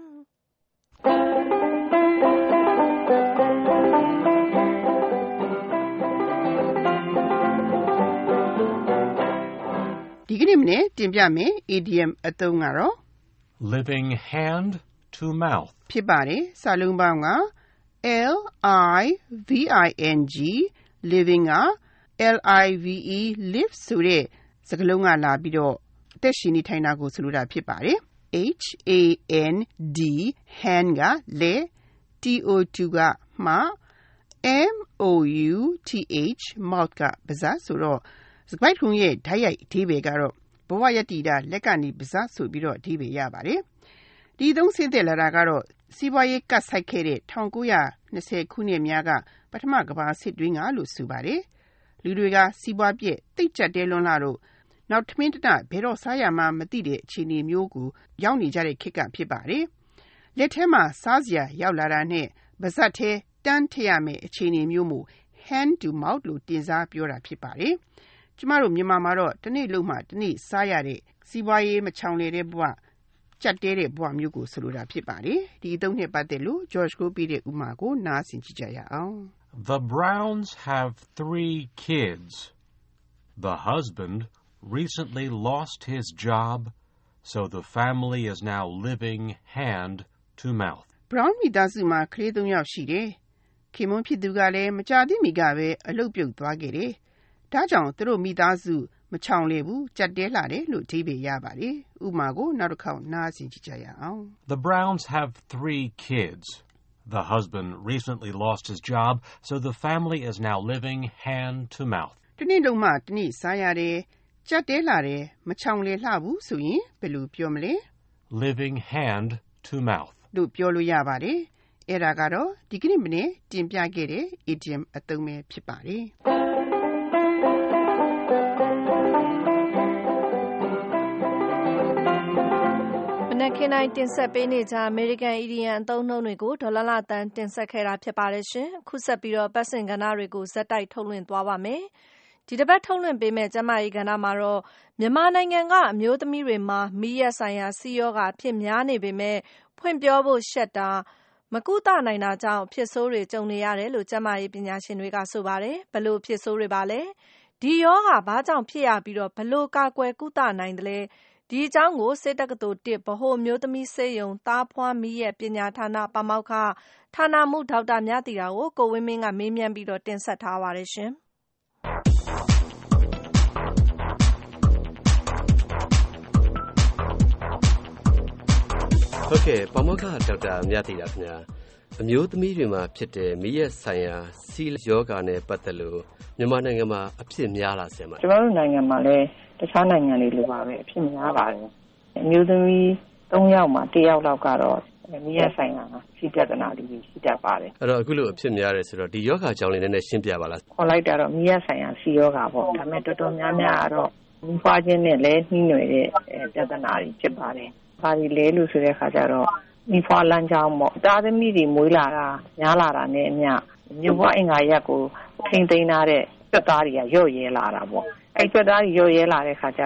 ဒီကနေ့မနေ့တင်ပြမယ် idiom အသုံးကတော့ living hand to mouth ဖြစ်ပါတယ်စာလုံးပေါင်းက L I V I N G living က L I V E live ဆိုတဲ့စကားလုံးကလာပြီးတော့အသက်ရှင်နေထိုင်တာကိုဆိုလိုတာဖြစ်ပါတယ် H A N D hand ကလက် T O two ကမှ M O U T H mouth ကပါးစပ်ဆိုတော့စကားထုံးရဲ့ဓာတ်ရိုက်အဓိပ္ပာယ်ကတော့ဘဝရတည်တာလက်ကနေပါးစပ်ဆိုပြီးတော့အဓိပ္ပာယ်ရပါတယ်ဒီသုံးဆင်းသက်လာတာကတော့စီးပွားရေးကတ်ဆိုင်ခဲ့တဲ့၁၉၂၀ခုနှစ်များကပထမကမ္ဘာစစ်တွင်းကလို့ဆိုပါတယ်လူတွေကစီးပွားပြည့်တိတ်ကြတဲ့လွန်လာတော့နောက်ထမင်းတနဘယ်တော့စားရမှမသိတဲ့အခြေအနေမျိုးကိုရောက်နေကြတဲ့ခေတ်ကဖြစ်ပါတယ်လက်ထဲမှာစားစရာရောက်လာတာနဲ့ပါးစပ်ထဲတန်းထည့်ရမယ့်အခြေအနေမျိုးမို့ hand to mouth လို့တင်စားပြောတာဖြစ်ပါတယ်ကျမတို့မြန်မာမှာတော့တနေ့လုံးမှတနေ့စားရတဲ့စီးပွားရေးမချောင်လေတဲ့ဘဝကြက်တဲတဲ့ဘဝမျိုးကိုဆိုလိုတာဖြစ်ပါတယ်ဒီအသုံးနဲ့ပတ်သက်လို့ George ကိုပြတဲ့ဥမာကိုနားဆင်ကြည့်ကြရအောင် The Browns have three kids. The husband recently lost his job, so the family is now living hand to mouth. Brown မိသားစုမှာကလေးသုံးယောက်ရှိတယ်ခင်မွန်းဖြစ်သူကလည်းမကြသေးမီကပဲအလုပ်ပြုတ်သွားခဲ့တယ်ဒါကြောင့်သူတို့မိသားစုမချောင်လေဘူးကြက်တဲလာတယ်လို့အဓိပ္ပာယ်ရပါတယ်ဥပမာကိုနောက်တစ်ခေါက်နားဆင်ကြည့်ကြရအောင် The Browns have three kids. The husband recently lost his job, so the family is now living hand to mouth. ဒီနေ့လုံးမှဒီနေ့စားရတယ်ကြက်တဲလာတယ်မချောင်လေလှဘူးဆိုရင်ဘယ်လိုပြောမလဲ Living hand to mouth. လို့ပြောလို့ရပါတယ်အဲ့ဒါကတော့ဒီကနေ့မနေ့တင်ပြခဲ့တဲ့ idiom အသုံးပဲဖြစ်ပါတယ်မနက်ခင်းတိုင်းတင်ဆက်ပေးနေကြ American Indian အသုံးနှုန်းတွေကိုဒေါ်လာလာတန်းတင်ဆက်ခဲ့တာဖြစ်ပါတယ်ရှင်ခုဆက်ပြီးတော့ပတ်စင်ကဏ္ဍတွေကိုဇက်တိုက်ထုတ်လွှင့်သွားပါမယ်ဒီတစ်ပတ်ထုတ်လွှင့်ပေးမယ့်ကျမကြီးကဏ္ဍမှာတော့မြန်မာနိုင်ငံကအမျိုးသမီးတွေမှာမီးရက်ဆိုင်ရာဆီးရောဂါဖြစ်များနေပေမဲ့ဖွင့်ပြောဖို့ရှက်တာမကုသနိုင်တာကြောင့်ဖြစ်ဆိုးတွေကြုံနေရတယ်လို့ကျမကြီးပညာရှင်တွေကဆိုပါတယ်ဘလို့ဖြစ်ဆိုးတွေပါလဲဒီရောဂါဘာကြောင့်ဖြစ်ရပြီးတော့ဘလို့ကာကွယ်ကုသနိုင်တယ်လဲဒီအကြောင်းကိုစေတက္ကသိုလ်တစ်ဗဟိုမျိုးသမီးစေယုံသားဖွားမီးရဲ့ပညာဌာနပါမောက္ခဌာနမှုဒေါက်တာမြတ်တီတာကိုကိုဝင်းမင်းကမေးမြန်းပြီးတော့တင်ဆက်ထားပါတယ်ရှင်ဟုတ်ကဲ့ပါမောက္ခဒေါက်တာမြတ်တီတာခင်ဗျာအမျိုးသမီးတွေမှာဖြစ်တဲ့မီးရဲ့ဆိုင်ရာဆီးယောဂါနဲ့ပတ်သက်လို့မြန်မာနိုင်ငံမှာအဖြစ်များလာဆင်ပါကျွန်တော်တို့နိုင်ငံမှာလည်းတခြားနိုင်ငံတွေလိုပါပဲအဖြစ်များပါတယ်အမျိုးသမီးသုံးယောက်မှာတစ်ယောက်လောက်ကတော့မီးရဲ့ဆိုင်ရာဆီးပြဿနာတွေရှိတတ်ပါတယ်အဲ့တော့အခုလိုအဖြစ်များတယ်ဆိုတော့ဒီယောဂါကြောင့်လည်းနည်းနည်းရှင်းပြပါလားခေါ်လိုက်တာတော့မီးရဲ့ဆိုင်ရာဆီးယောဂါပေါ့ဒါပေမဲ့တော်တော်များများကတော့မူဖွားခြင်းနဲ့လည်းနှီးနွယ်တဲ့ပြဿနာတွေဖြစ်ပါတယ်ဘာတွေလဲလို့ဆိုတဲ့အခါကျတော့မိဖွားလမ်းကြောင်းပေါ့သားသမီးတွေမွေးလာတာများလာတာနဲ့အမျှမြို့ဘွားအင်္ဂါရက်ကိုထိမ့်သိမ်းထားတဲ့ကြွက်သားတွေကရော့ရဲလာတာပေါ့အဲ့ကြွက်သားတွေရော့ရဲလာတဲ့ခါကျတော့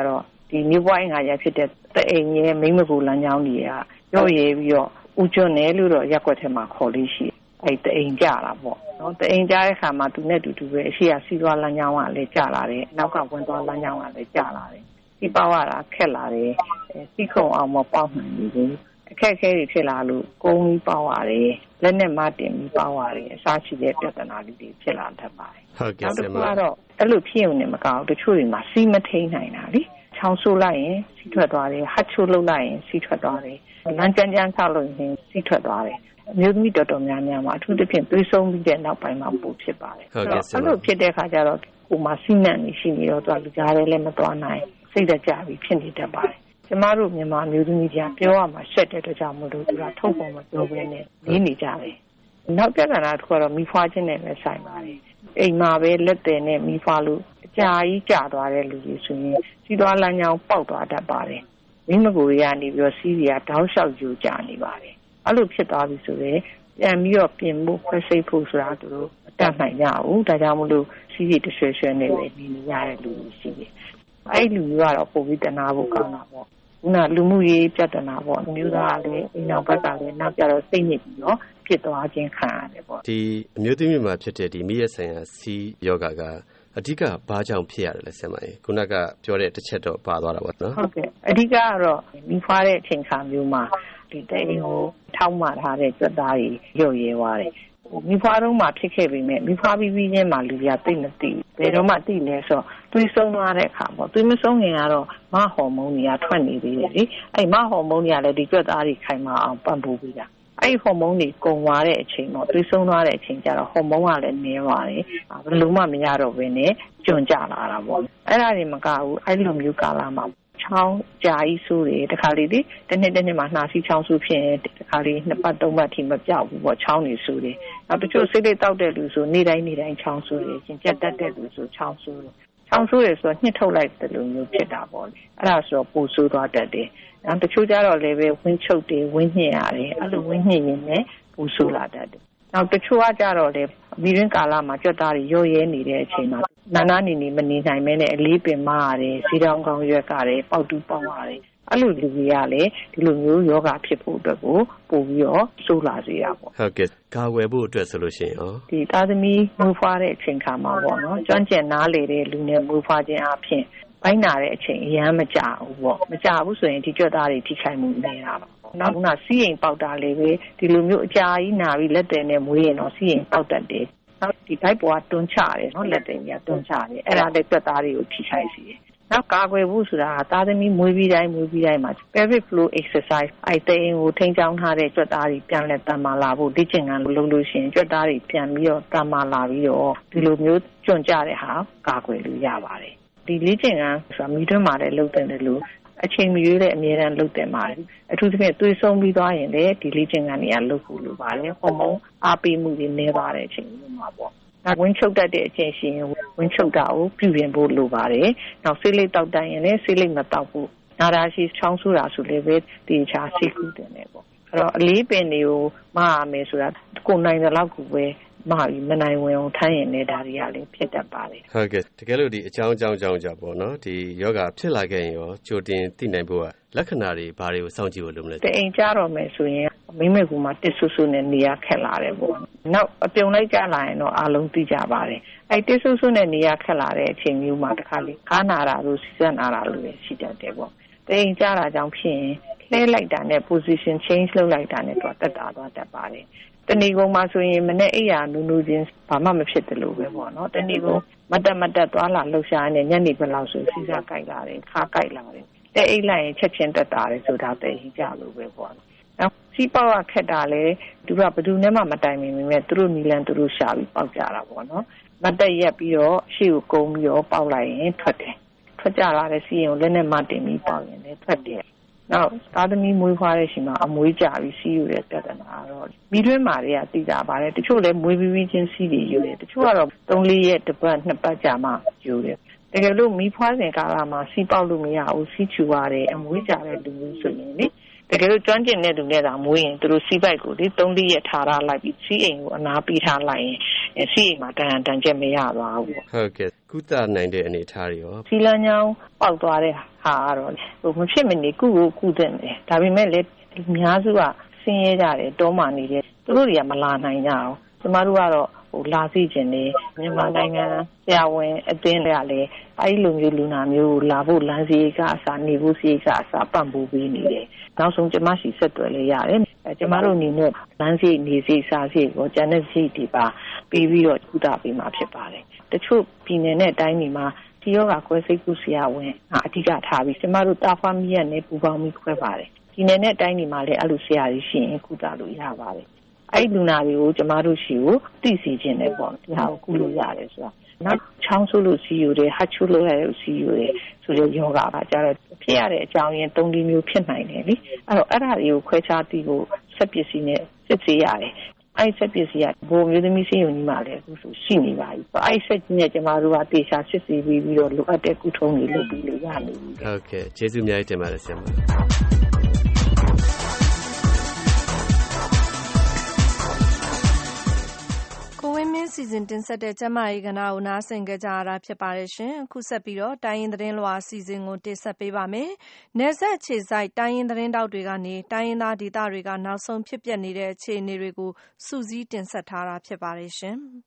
ဒီမျိုးပွားအင်္ဂါရဖြစ်တဲ့တအိမ်ရဲ့မိမကူလမ်းကြောင်းတွေကရော့ရဲပြီးတော့ဥကျွန်းတယ်လို့တော့ရက်ွက်ထဲမှာခေါ်လေးရှိအဲ့တအိမ်ကြတာပေါ့နော်တအိမ်ကြတဲ့ခါမှာသူနဲ့တူတူပဲအရှိရစီးသွားလမ်းကြောင်းကလည်းကြလာတယ်နောက်ကဝင်သွားလမ်းကြောင်းကလည်းကြလာတယ်စီပေါက်ရတာခက်လာတယ်စီခုံအောင်မပေါက်နိုင်ဘူးအခက်အခဲတွေဖြစ်လာလို့ကုန်းပြီးပေါက်ရတယ်လက်နဲ့မတင်ပြီးပေါက်ရတယ်အစားရှိတဲ့ပြဿနာတွေဖြစ်လာတတ်ပါတယ်ဟုတ်ကဲ့ဆရာမတော့အဲ့လိုဖြစ်ုံနဲ့မကောင်းတချို့တွေမှာစီးမထိန်နိုင်တာလေချောင်းဆိုးလိုက်ရင်စီးထွက်သွားတယ်ဟတ်ချိုးလုပ်လိုက်ရင်စီးထွက်သွားတယ်လမ်းကြမ်းကြမ်းဆောက်လို့ရင်စီးထွက်သွားတယ်အမျိုးသမီးတော်တော်များများမှာအထူးသဖြင့်သွေးဆုံးပြီးတဲ့နောက်ပိုင်းမှာပိုဖြစ်ပါတယ်ဟုတ်ကဲ့ဆရာမအဲ့လိုဖြစ်တဲ့ခါကျတော့ကိုယ်မှာစီးနံ့နေရှိနေတော့သူကလူကြားတယ်လည်းမသွားနိုင်စိတ်တကြပြီးဖြစ်နေတတ်ပါတယ်ကျမတို့မြန်မာမျိုးသမီးတွေကပြောရမှာရှက်တဲ့အတွက်ကြောင့်မလို့သူကထုတ်ပေါ်မပြောဘဲနဲ့နေနေကြတယ်နောက်ပြဿနာတစ်ခုကတော့မိဖွားခြင်းနဲ့လည်းဆိုင်ပါတယ်အိမ်မှာပဲလက်တယ်နဲ့မိဖွားလို့အကြာကြီးကြာသွားတဲ့လူတွေဆိုရင်စီးသွားလမ်းကြောင်းပေါက်သွားတတ်ပါတယ်မိမကိုရကနေပြီးတော့စီးရီကတောက်လျှောက်ယူကြနေပါတယ်အဲ့လိုဖြစ်သွားပြီဆိုရင်ပြန်ပြီးတော့ပြင်ဖို့ခွဲစိတ်ဖို့ဆိုတာသူတို့အတတ်နိုင်ကြဘူးဒါကြောင့်မလို့စီးရီတစ်ရွှဲရွှဲနဲ့ပဲနေနေရတဲ့လူတွေရှိတယ်အဲ့လူတွေကတော့ပုံပြီးတနာဖို့ကောင်းတာပေါ့ခုနလူမှုရေးပြဿနာပေါ့မျိုးသားကလည်းအိမ်နောက်ဘက်ကလည်းနောက်ကြတော့စိတ်ညစ်ပြီးတော့ဖြစ်သွားခြင်းခံရတယ်ပေါ့ဒီအမျိုးသမီးမှာဖြစ်တဲ့ဒီမိရဲ့ဆိုင်ရာစီးယောဂကအဓိကဘာကြောင့်ဖြစ်ရတယ်လဲဆရာမကြီးခုနကပြောတဲ့တစ်ချက်တော့ပါသွားတာပေါ့နော်ဟုတ်ကဲ့အဓိကကတော့မိဖွားတဲ့အချိန်ခါမျိုးမှာဒီတဲ့အိမ်ကိုထောက်မှထားတဲ့ကြွက်သားကြီးရုပ်ရဲသွားတယ်မိဖွားတော့မှဖြစ်ခဲ့ပြီမဲ့မိဖွားပြီးပြီးချင်းမှလူပြသိမသိဘယ်တော့မှသိလဲဆိုသွေးဆုံးသွားတဲ့အခါပေါ့သွေးမဆုံးခင်ကတော့မဟော်မုန်းတွေကထွက်နေသေးတယ်လေအဲ့မဟော်မုန်းတွေကလည်းဒီကြွက်သားတွေခိုင်မာအောင်ပံ့ပိုးပေးတာအဲ့ဟော်မုန်းတွေကုန်သွားတဲ့အချိန်ပေါ့သွေးဆုံးသွားတဲ့အချိန်ကျတော့ဟော်မုန်းကလည်းနည်းသွားတယ်ဘယ်လိုမှမရတော့ဘဲနဲ့ကျွံ့ကျလာတာပေါ့အဲ့ဒါတွေမကဘူးအဲ့လိုမျိုးကာလမှာချောင်းကြာကြီးဆိုးတယ်တခါလေဒီတစ်နှစ်တစ်နှစ်မှာနှာစီးချောင်းဆိုးဖြစ်ရင်တခါလေနှစ်ပတ်သုံးပတ်ထိမပြောက်ဘူးပေါ့ချောင်းနေဆိုးတယ်နောက်တချို့စိတ်တွေတောက်တဲ့လူဆိုနေ့တိုင်းနေ့တိုင်းချောင်းဆိုးတယ်ရှင်ကြက်တက်တဲ့လူဆိုချောင်းဆိုးတယ်ချောင်းဆိုးရဆိုညှစ်ထုတ်လိုက်တဲ့လူမျိုးဖြစ်တာပေါ့လေအဲ့ဒါဆိုပူဆိုးသွားတတ်တယ်နောက်တချို့ကြတော့လည်းပဲဝင်းချုပ်တယ်ဝင်းညှစ်ရတယ်အဲ့လိုဝင်းညှစ်ရင်လည်းပူဆိုးလာတတ်တယ်နောက်တချို့ကကြတော့လေမိရင်းကာလမှာကြွက်သားတွေရော့ရဲနေတဲ့အချိန်မှာနာနာနေနေမနေနိုင်မဲနဲ့အလေးပင်မရတယ်စီတောင်ကောင်းရွက်ကရတယ်ပေါက်တူးပေါက်ရတယ်အဲ့လိုလူတွေကလည်းဒီလိုမျိုးယောဂဖြစ်ဖို့အတွက်ကိုပို့ပြီးတော့ဆိုးလာစေတာပေါ့ဟုတ်ကဲ့ကာဝယ်ဖို့အတွက်ဆိုလို့ရှိရင်ဟောဒီသားသမီးမွေးဖွားတဲ့အချိန်ခါမှာပေါ့နော်ကျွမ်းကျင်နားလေတဲ့လူနဲ့မွေးဖွားခြင်းအပြင်ပိုင်းနာတဲ့အချိန်အရန်မကြဘူးပေါ့မကြဘူးဆိုရင်ဒီကြွက်သားတွေထိခိုက်မှုနေတာပါနောက်ကစီးရင်ပေါက်တာလေးပဲဒီလိုမျိုးအကြာကြီးနာပြီးလက်တယ်နဲ့မွေးရင်တော့စီးရင်ပေါက်တတ်တယ်နောက်ဒီဘိုက်ပေါ်ကတွန်းချတယ်နော်လက်တယ်ကြီးကတွန်းချတယ်အဲ့ဒါလည်းကြွက်သားတွေကိုထိခိုက်စေတယ်နောက်ကာကွယ်ဖို့ဆိုတာသားသမီးမွေးပြီးတိုင်းမွေးပြီးတိုင်းမှာ pelvic floor exercise အဲ့တဲ့ရင်ကိုထိန်းချောင်းထားတဲ့ကြွက်သားတွေပြန်လဲတန်မာလာဖို့လေ့ကျင့်ခန်းလုပ်လို့ရှိရင်ကြွက်သားတွေပြန်ပြီးတော့တန်မာလာပြီးတော့ဒီလိုမျိုးကျွံ့ကြတဲ့ဟာကာကွယ်လို့ရပါတယ်ဒီလေ့ကျင့်ခန်းဆိုတာမိတွင်းမှာလည်းလုပ်တဲ့လို့အချိန်မရွေးတဲ့အမြဲတမ်းလုပ်တယ်မှာအထူးသဖြင့်သွေးဆုံးပြီးသွားရင်လည်းဒီလေ့ကျင့်ခန်းတွေကလုပ်ဖို့လိုပါတယ်ဟော်မုန်းအားပေးမှုတွေနည်းသွားတဲ့အချိန်မျိုးမှာပေါ့ဝင်းချုပ်တတ်တဲ့အချိန်ရှိရင်ဝင်းချုပ်တာကိုပြုပြင်ဖို့လိုပါတယ်နောက်ဆေးလိပ်တောက်တိုင်းရင်လည်းဆေးလိပ်မတောက်ဘူးနာတာရှိချောင်းဆူတာဆိုလည်းပဲတေချာဆေးကုတင်တယ်ပေါ့အဲ့တော့အလေးပင်တွေကိုမရမယ်ဆိုတာကိုနိုင်တဲ့လောက်ကိုပဲမပြီးမနိုင်ဝင်အောင်ထိုင်းရင်လည်းဒါတွေကလည်းဖြစ်တတ်ပါတယ်ဟုတ်ကဲ့တကယ်လို့ဒီအကြောင်းအကြောင်းအကြောင်းကြောင့်ပေါ့နော်ဒီယောဂဖြစ်လာခဲ့ရင်ရောကြိုတင်သိနိုင်ဖို့ကလက္ခဏာတွေဘာတွေကိုစောင့်ကြည့်ဖို့လိုမလဲတအိမ်ကြတော့မယ်ဆိုရင်မိမေကူမှာတစ်ဆူဆူနဲ့နေရခက်လာတယ်ပေါ့နောက်အပြုံလိုက်ကြလာရင်တော့အားလုံးသိကြပါတယ်အဲ့တစ်ဆူဆူနဲ့နေရခက်လာတဲ့အချိန်မျိုးမှာတစ်ခါလေခါနာတာလို့စီစက်နာတာလို့လည်းရှိတတ်တယ်ပေါ့တအိမ်ကြတာကြောင့်ဖြစ်ရင်လှဲလိုက်တာနဲ့ position change လုပ်လိုက်တာနဲ့တော့တက်တာသွားတတ်ပါတယ်တဏီကုံမှာဆိုရင်မနေ့အိယာနူးနူးချင်းဘာမှမဖြစ်တယ်လို့ပဲပေါ့နော်တဏီကုံမတက်မတက်သွားလာလှုပ်ရှားနေညနေဘက်လောက်ဆိုစီစားကြိုက်လာတယ်ခါကြိုက်လာတယ်တဲ့အိတ်လိုက်ရင်ချက်ချင်းတက်တာလေဆိုတာတဲ့ဟိကြလို့ပဲပေါ့နောက်စီးပေါက်ခက်တာလေသူကဘယ်သူနဲ့မှမတိုင်မီမဲ့သူတို့နီလန်သူတို့ရှာပြီးပေါက်ကြတာပေါ့နော်မတက်ရက်ပြီးတော့ရှေ့ကိုကုန်းပြီးတော့ပေါက်လိုက်ရင်ထွက်တယ်ထွက်ကြလာတဲ့စီးရင်ကိုလက်နဲ့မတင်ပြီးပေါက်ရင်လည်းထွက်တယ်နောက်သားသမီးမွေးဖွားတဲ့ချိန်မှာအမွေးကြပြီးစီးယူတဲ့ပြဿနာတော့မိတွင်းမာတွေကသိကြပါတယ်တချို့လည်းမွေးပြီးပြီးချင်းစီးပြီးယူတယ်တချို့ကတော့သုံးလေးရက်တစ်ပတ်နှစ်ပတ်ကြာမှယူတယ်တကယ်လို့မိဖွားစဉ်ကာလမှာစီးပေါက်လို့မရဘူးစီးချူရတယ်အမွေးကြတဲ့လူမျိုးဆိုရင်လေတကယ်လို့ကျွမ်းကျင်တဲ့လူနဲ့သာမွေးရင်သူတို့စီးပိုက်ကိုလေသုံးလေးရက်ထားထားလိုက်ပြီးစီးအိမ်ကိုအနားပေးထားလိုက်ရင်စီးမှာတန်တန်ချက်မရသွားဘူးပေါ့ဟုတ်ကဲ့ကုသနိုင်တဲ့အနေအထားတွေရောစီလန်းချောင်းပေါက်သွားတဲ့ဟာကတော့ဟိုမဖြစ်မနေကုကိုကုသင့်တယ်ဒါပေမဲ့လည်းအများစုကဆင်းရဲကြတယ်တောမှနေတယ်သူတို့တွေကမလာနိုင်ကြအောင်ကျမတို့ကတော့ဟိုလာစီခြင်းနေမြန်မာနိုင်ငံဆရာဝန်အသင်းတွေကလည်းအဲဒီလိုမျိုးလူနာမျိုးလာဖို့လမ်းစီကအစားနေဖို့စီကအစားပံ့ပိုးပေးနေတယ်နောက်ဆုံးကျမရှိဆက်တွယ်လေးရတယ်အဲကျမတို့အနေနဲ့လမ်းစီနေစီစားစီကိုကျန်တဲ့စီတွေပါပြီးပြီးတော့ကုသပေးမှာဖြစ်ပါတယ်တချို့ပြည်နယ်နဲ့တိုင်းတွေမှာဒီယောဂကွဲစိတ်ကုဆရာဝန်အဓိကထားပြီးကျမတို့တာဖွားမိရနဲ့ပူပေါင်းပြီးခွဲပါတယ်ဒီနယ်နဲ့တိုင်းတွေမှာလည်းအဲ့လိုဆရာကြီးရှိရင်ကုသလို့ရပါတယ်အဲ့လူနာတွေကိုကျမတို့ရှိကိုသိစီခြင်းနဲ့ပေါ့ဒီဟာကိုကုလို့ရတယ်ဆိုတာနောက်ချောင်းဆိုးလို့စီယူတယ်ဟတ်ချိုးလို့ရလို့စီယူတယ်ဆိုတဲ့ယောဂပါကြတော့ဖြစ်ရတဲ့အကြောင်းရင်းသုံးလေးမျိုးဖြစ်နိုင်တယ်လေအဲ့တော့အဲ့ဒါတွေကိုခွဲခြားသိဖို့ဆက်ပစ္စည်းနဲ့စစ်ဆေးရတယ်အဲ့ဆက်ပစ္စည်းကဘိုးမျိုးသမီးစီယုံကြီးမှလည်းအခုဆိုရှိနေပါပြီအဲ့ဆက်ကြီးနဲ့ကျမတို့ကတေချာစစ်ဆေးပြီးပြီးတော့လိုအပ်တဲ့ကုထုံးတွေလုပ်ပြီးလို့ရနေပြီဟုတ်ကဲ့ကျေးဇူးအများကြီးတင်ပါတယ်ဆရာမကိုဝင်းမင်းစီစဉ်တင်ဆက်တဲ့ကျမရေးကဏ္ဍကိုနားဆင်ကြကြရတာဖြစ်ပါတယ်ရှင်။အခုဆက်ပြီးတော့တိုင်းရင်းသတင်းလွှာအစီအစဉ်ကိုတင်ဆက်ပေးပါမယ်။နယ်စပ်ခြေစိုက်တိုင်းရင်းသတင်းတောက်တွေကနေတိုင်းရင်းသားဒေသတွေကနောက်ဆုံးဖြစ်ပျက်နေတဲ့အခြေအနေတွေကိုစုစည်းတင်ဆက်ထားတာဖြစ်ပါတယ်ရှင်။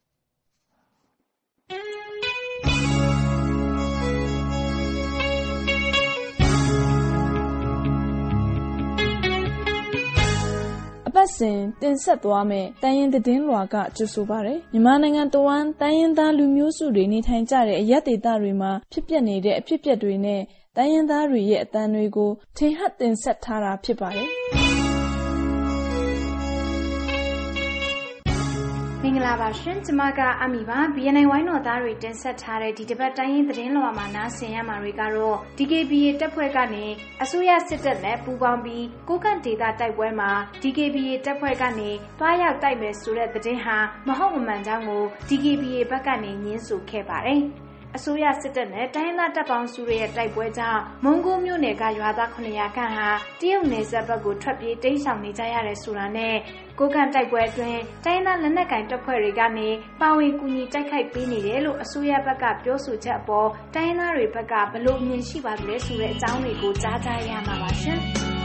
အပတ်စဉ်တင်ဆက်သွားမယ့်တိုင်းရင်းသတင်းလွှာကကြိုဆိုပါရယ်မြန်မာနိုင်ငံတဝန်းတိုင်းရင်းသားလူမျိုးစုတွေနေထိုင်ကြတဲ့အရပ်ဒေသတွေမှာဖြစ်ပျက်နေတဲ့အဖြစ်အပျက်တွေနဲ့တိုင်းရင်းသားတွေရဲ့အသံတွေကိုထင်ဟပ်တင်ဆက်ထားတာဖြစ်ပါတယ်မင်္ဂလာပါရှင်ကျမကအမီပါ ဘီ အန် အိုင် ဝိုင်းတော်သားတွေတင်ဆက်ထားတဲ့ဒီတစ်ပတ်တိုင်းရင်းသတင်းလွှာမှာနားဆင်ရမှာတွေကတော့ ဒီ ကေ ဘီ အေ တပ်ဖွဲ့ကနေအစိုးရစစ်တပ်နဲ့ပူးပေါင်းပြီးကိုကန့်ဒေသတိုက်ပွဲမှာ ဒီ ကေ ဘီ အေ တပ်ဖွဲ့ကနေတွားရောက်တိုက်မယ်ဆိုတဲ့သတင်းဟာမဟုတ်မမှန်ကြောင်းကို ဒီ ကေ ဘီ အေ ဘက်ကနေညင်းဆိုခဲ့ပါတယ်အစိုးရစစ်တပ်နဲ့တိုင်းသားတပ်ပေါင်းစုရဲ့တိုက်ပွဲကြောင့်မုံကိုမြို့နယ်ကရွာသားခုနှစ်ရာခန့်ဟာတရုတ်နယ်စပ်ဘက်ကိုထွက်ပြေးတိမ်းရှောင်နေကြရတယ်ဆိုတာနဲ့ကိုကန့်တိုက်ပွဲအတွင်းတိုင်းသားလက်နက်ကင်တပ်ဖွဲ့တွေကနေပါဝင်ကူညီတိုက်ခိုက်ပေးနေတယ်လို့အစိုးရဘက်ကပြောဆိုချက်အပေါ်တိုင်းသားတွေဘက်ကဘယ်လိုအမြင်ရှိပါသလဲဆိုတဲ့အကြောင်းတွေကိုကြားကြရမှာပါရှင်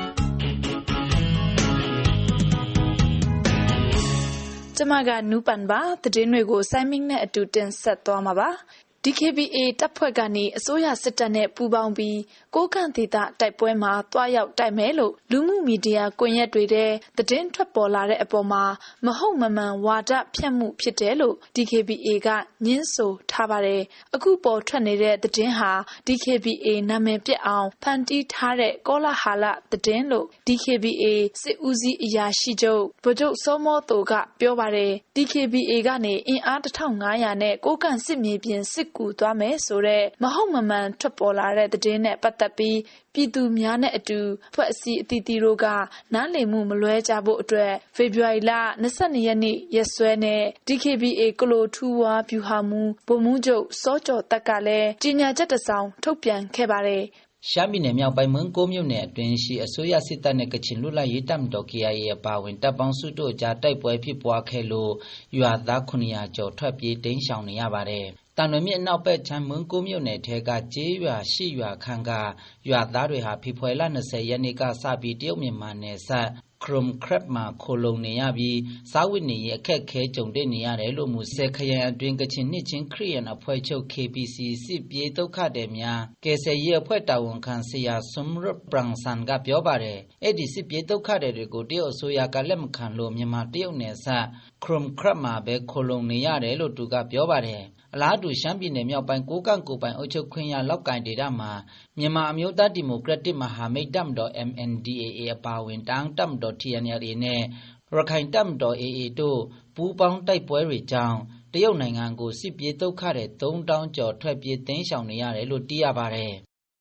ကျမကနူပန်ပါသတင်းတွေကိုစိုင်းမင်းနဲ့အတူတင်ဆက်သွားမှာပါဒီ ကေ ဘီ အေ တပ်ဖွဲ့ကနေအစိုးရစစ်တပ်နဲ့ပူးပေါင်းပြီးကိုကန့်ဒေသတိုက်ပွဲမှာတွားရောက်တိုက်မယ်လို့လူမှုမီဒီယာကွန်ရက်တွေထဲသတင်းထွက်ပေါ်လာတဲ့အပေါ်မှာမဟုတ်မမှန်ဝါဒဖြန့်မှုဖြစ်တယ်လို့ ဒီ ကေ ဘီ အေ ကညင်းဆိုထားပါတယ်။အခုပေါ်ထွက်နေတဲ့သတင်းဟာ ဒီ ကေ ဘီ အေ နာမည်ပြက်အောင်ဖန်တီးထားတဲ့ကောလာဟာလသတင်းလို့ ဒီ ကေ ဘီ အေ စစ်ဦးစီးအရာရှိချုပ်ဗိုလ်ချုပ်စောမောတိုကပြောပါတယ်။ ဒီ ကေ ဘီ အေ ကနေအင်အားတစ်ထောင်ငါးရာနဲ့ကိုကန့်စစ်မြေပြင်စစ်ကူသွားမယ်ဆိုတဲ့မဟုတ်မမှန်ထွက်ပေါ်လာတဲ့သတင်းနဲ့ပတ်သက်ပြီးပြည်သူများနဲ့အတူဖွဲ့အစည်းအသီးသီးတို့ကနားလည်မှုမလွဲကြဖို့အတွက်ဖေဖော်ဝါရီလ၂၂ရက်နေ့ရက်စွဲနဲ့ ဒီ ကေ ဘီ အေ ကလိုထူဝါဗျူဟာမှူးဗိုလ်မှူးချုပ်စောကျော်တက်ကလည်းကြေညာချက်တစ်စောင်ထုတ်ပြန်ခဲ့ပါတယ်ရှမ်းပြည်နယ်မြောက်ပိုင်းမွန်းကိုမြို့နယ်အတွင်းရှိအစိုးရစစ်တပ်နဲ့ကချင်လွတ်လပ်ရေးတပ်မတော် ကေ အိုင် အေ အပါအဝင်တပ်ပေါင်းစုတို့ကြားတိုက်ပွဲဖြစ်ပွားခဲ့လို့ရွာသားခုနှစ်ရာကျော်ထွက်ပြေးတိမ်းရှောင်နေရပါတယ်။တန်လွင်မြစ်အနောက်ဘက်ခြမ်းမွန်းကိုမြို့နယ်ထဲကကျေးရွာရှိရွာခန့်ကရွာသားတွေဟာဖေဖော်ဝါရီလ၂၀ရက်နေ့ကစပြီးတရုတ်မြန်မာနယ်စပ်ခရုမ်ခရက်မှာခိုလုံနေရပြီးစားဝတ်နေရေးအခက်အခဲကြုံတွေ့နေရတယ်လို့မူဆယ်ခရိုင်အတွင်းကချင်နှစ်ချင်းခရစ်ယာန်အဖွဲ့ချုပ် ကေ ဘီ စီ စစ်ပြေးဒုက္ခသည်များကယ်ဆယ်ရေးအဖွဲ့တာဝန်ခံဆရာဆွမ်ရတ်ပရန်ဆန်ကပြောပါတယ်အဲ့ဒီစစ်ပြေးဒုက္ခသည်တွေကိုတရုတ်အစိုးရကလက်မခံလို့မြန်မာတရုတ်နယ်စပ်ခရုမ်ခရက်မှာပဲခိုလုံနေရတယ်လို့သူကပြောပါတယ်အလားတူရှမ်းပြည်နယ်မြောက်ပိုင်းကိုကန့်ကိုပိုင်အုပ်ချုပ်ခွင့်ရလောက်ကင်ဒေသမှာမြန်မာအမျိုးသားဒီမိုကရက်တစ်မဟာမိတ်တပ်မတော် အမ် အန် ဒီ အေ အေ အပါအဝင်တန်းတပ်မတော် တီ အန် အယ် အေ နဲ့ရခိုင်တပ်မတော် အေ အေ တို့ပူးပေါင်းတိုက်ပွဲတွေကြောင့်တရုတ်နိုင်ငံကိုစစ်ပြေးဒုက္ခတဲ့သုံးတောင်းကျော်ထွက်ပြေးသိမ်းရှောင်နေရတယ်လို့သိရပါတယ်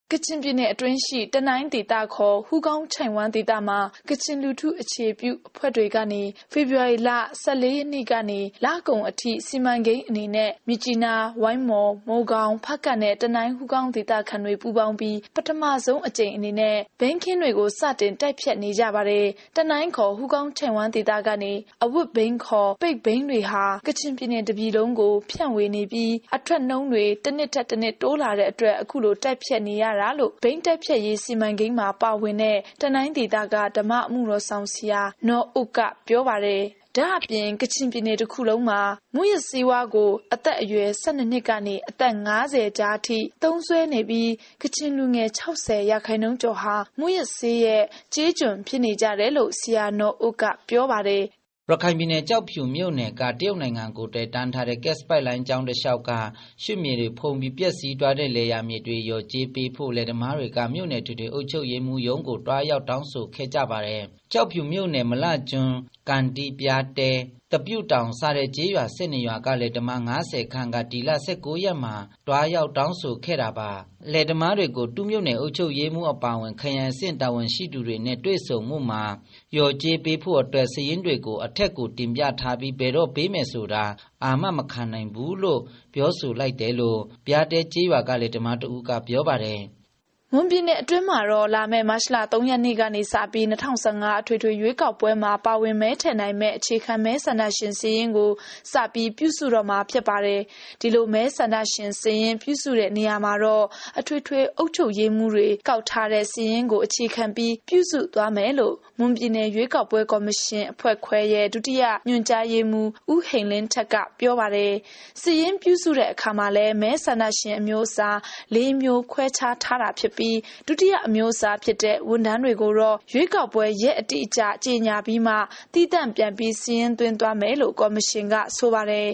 ကချင်ပြည်နယ်အတွင်းရှိတနိုင်းဒေသခေါ်ဟူကောင်းချိုင်ဝမ်ဒေသမှာကချင်လူထုအခြေပြုအဖွဲ့တွေကနေဖေဖော်ဝါရီလဆယ့်လေးရက်နေ့ကနေလကုန်အထိစီမံကိန်းအနေနဲ့မြကြီးနားဝိုင်းမော်မိုးကောင်းဖကတ်နဲ့တနိုင်းဟူကောင်းဒေသခံတွေပူးပေါင်းပြီးပထမဆုံးအကြိမ်အနေနဲ့ဘိန်းခင်းတွေကိုစတင်တိုက်ဖြတ်နေကြပါတယ်တနိုင်းခေါ်ဟူကောင်းချိုင်ဝမ်ဒေသကနေအဝတ်ဘိန်းခေါ်ပိတ်ဘိန်းတွေဟာကချင်ပြည်နယ်တပြည်လုံးကိုဖြန့်ဝေနေပြီးအထွက်နှုန်းတွေတစ်နှစ်ထက်တစ်နှစ်တိုးလာတဲ့အတွက်အခုလိုတိုက်ဖြတ်နေရတာလို့ဘိန်းတက်ဖြတ်ရေးစီမံကိန်းမှာပါဝင်တဲ့တနိုင်းဒေသကဓမ္မအမှုတော်ဆောင်ဆရာနော်ဥကပြောပါတယ်ဒါအပြင်ကချင်ပြည်နယ်တစ်ခုလုံးမှာမူရစီဝါကိုအသက်အရွယ်၁၂နှစ်ကနေအသက်၅၀ကြားအထိသုံးစွဲနေပြီးကချင်လူငယ်၆၀ရာခိုင်နှုန်းကျော်ဟာမူရစီရဲ့ကြေးကျွန်ဖြစ်နေကြတယ်လို့ဆရာနော်ဥကပြောပါတယ်ရခိုင်ပြည်နယ်ကြောက်ဖြူမြို့နယ်ကတရုတ်နိုင်ငံကိုတည်တန်းထားတဲ့ gas pipeline ကျောင်းတစ်လျှောက်ကရွှေမြေတွေဖုံပြီးပြက်စီးသွားတဲ့လေယာမြေတွေရော်ကြေးပေးဖို့လက်သမားတွေကမြို့နယ်ထွေထွေအုပ်ချုပ်ရေးမှူးရုံးကိုတွားရောက်တောင်းဆိုခဲ့ကြပါတယ်။ကြောက်ဖြူမြို့နယ်မလကျွန်းကန်တီပြားတဲတပြုတ်တောင်စားတဲ့ကျေးရွာစစ်နေရွာကလေဓမား၅၀ခန့်ကဒီလ၁၉ရက်မှာတွားရောက်တောင်းဆိုခဲ့တာပါလေဓမားတွေကိုတူးမြို့နယ်အုပ်ချုပ်ရေးမှူးအပါအဝင်ခရိုင်အဆင့်တာဝန်ရှိသူတွေနဲ့တွေ့ဆုံမှုမှာရော်ကြေးပေးဖို့အတွက်စည်ရင်းတွေကိုအထက်ကိုတင်ပြထားပြီးဘယ်တော့ပေးမယ်ဆိုတာအာမမခံနိုင်ဘူးလို့ပြောဆိုလိုက်တယ်လို့ပြားတဲကျေးရွာကလေဓမားတဦးကပြောပါတယ်မွန်ပြည်နယ်အတွင်းမှာတော့လာမယ့်မတ်လ၃ရက်နေ့ကနေစပြီး၂၀၁၅အထွေထွေရွေးကောက်ပွဲမှာပါဝင်မဲထည့်နိုင်မဲ့အခြေခံမဲဆန္ဒရှင်စည်ရင်းကိုစပြီးပြုစုတော့မှာဖြစ်ပါတယ်။ဒီလိုမဲဆန္ဒရှင်စည်ရင်းပြုစုတဲ့နေရာမှာတော့အထွေထွေအုပ်ချုပ်ရေးမှူးတွေကောက်ထားတဲ့စည်ရင်းကိုအခြေခံပြီးပြုစုသွားမယ်လို့မွန်ပြည်နယ်ရွေးကောက်ပွဲကော်မရှင်အဖွဲ့ခွဲရဲ့ဒုတိယညွှန်ကြားရေးမှူးဦးဟိန်လင်းထက်ကပြောပါတယ်။စည်ရင်းပြုစုတဲ့အခါမှာလည်းမဲဆန္ဒရှင်အမျိုးအစား၄မျိုးခွဲခြားထားတာဖြစ်ပြီးဒုတိယအမျိုးအစားဖြစ်တဲ့ဝန်ထမ်းတွေကိုတော့ရွေးကောက်ပွဲရက်အတိအကျကြေညာပြီးမှတည်တံ့ပြန်ပြီးစီးရင်သွင်းသွားမယ်လို့ကော်မရှင်ကဆိုပါတယ်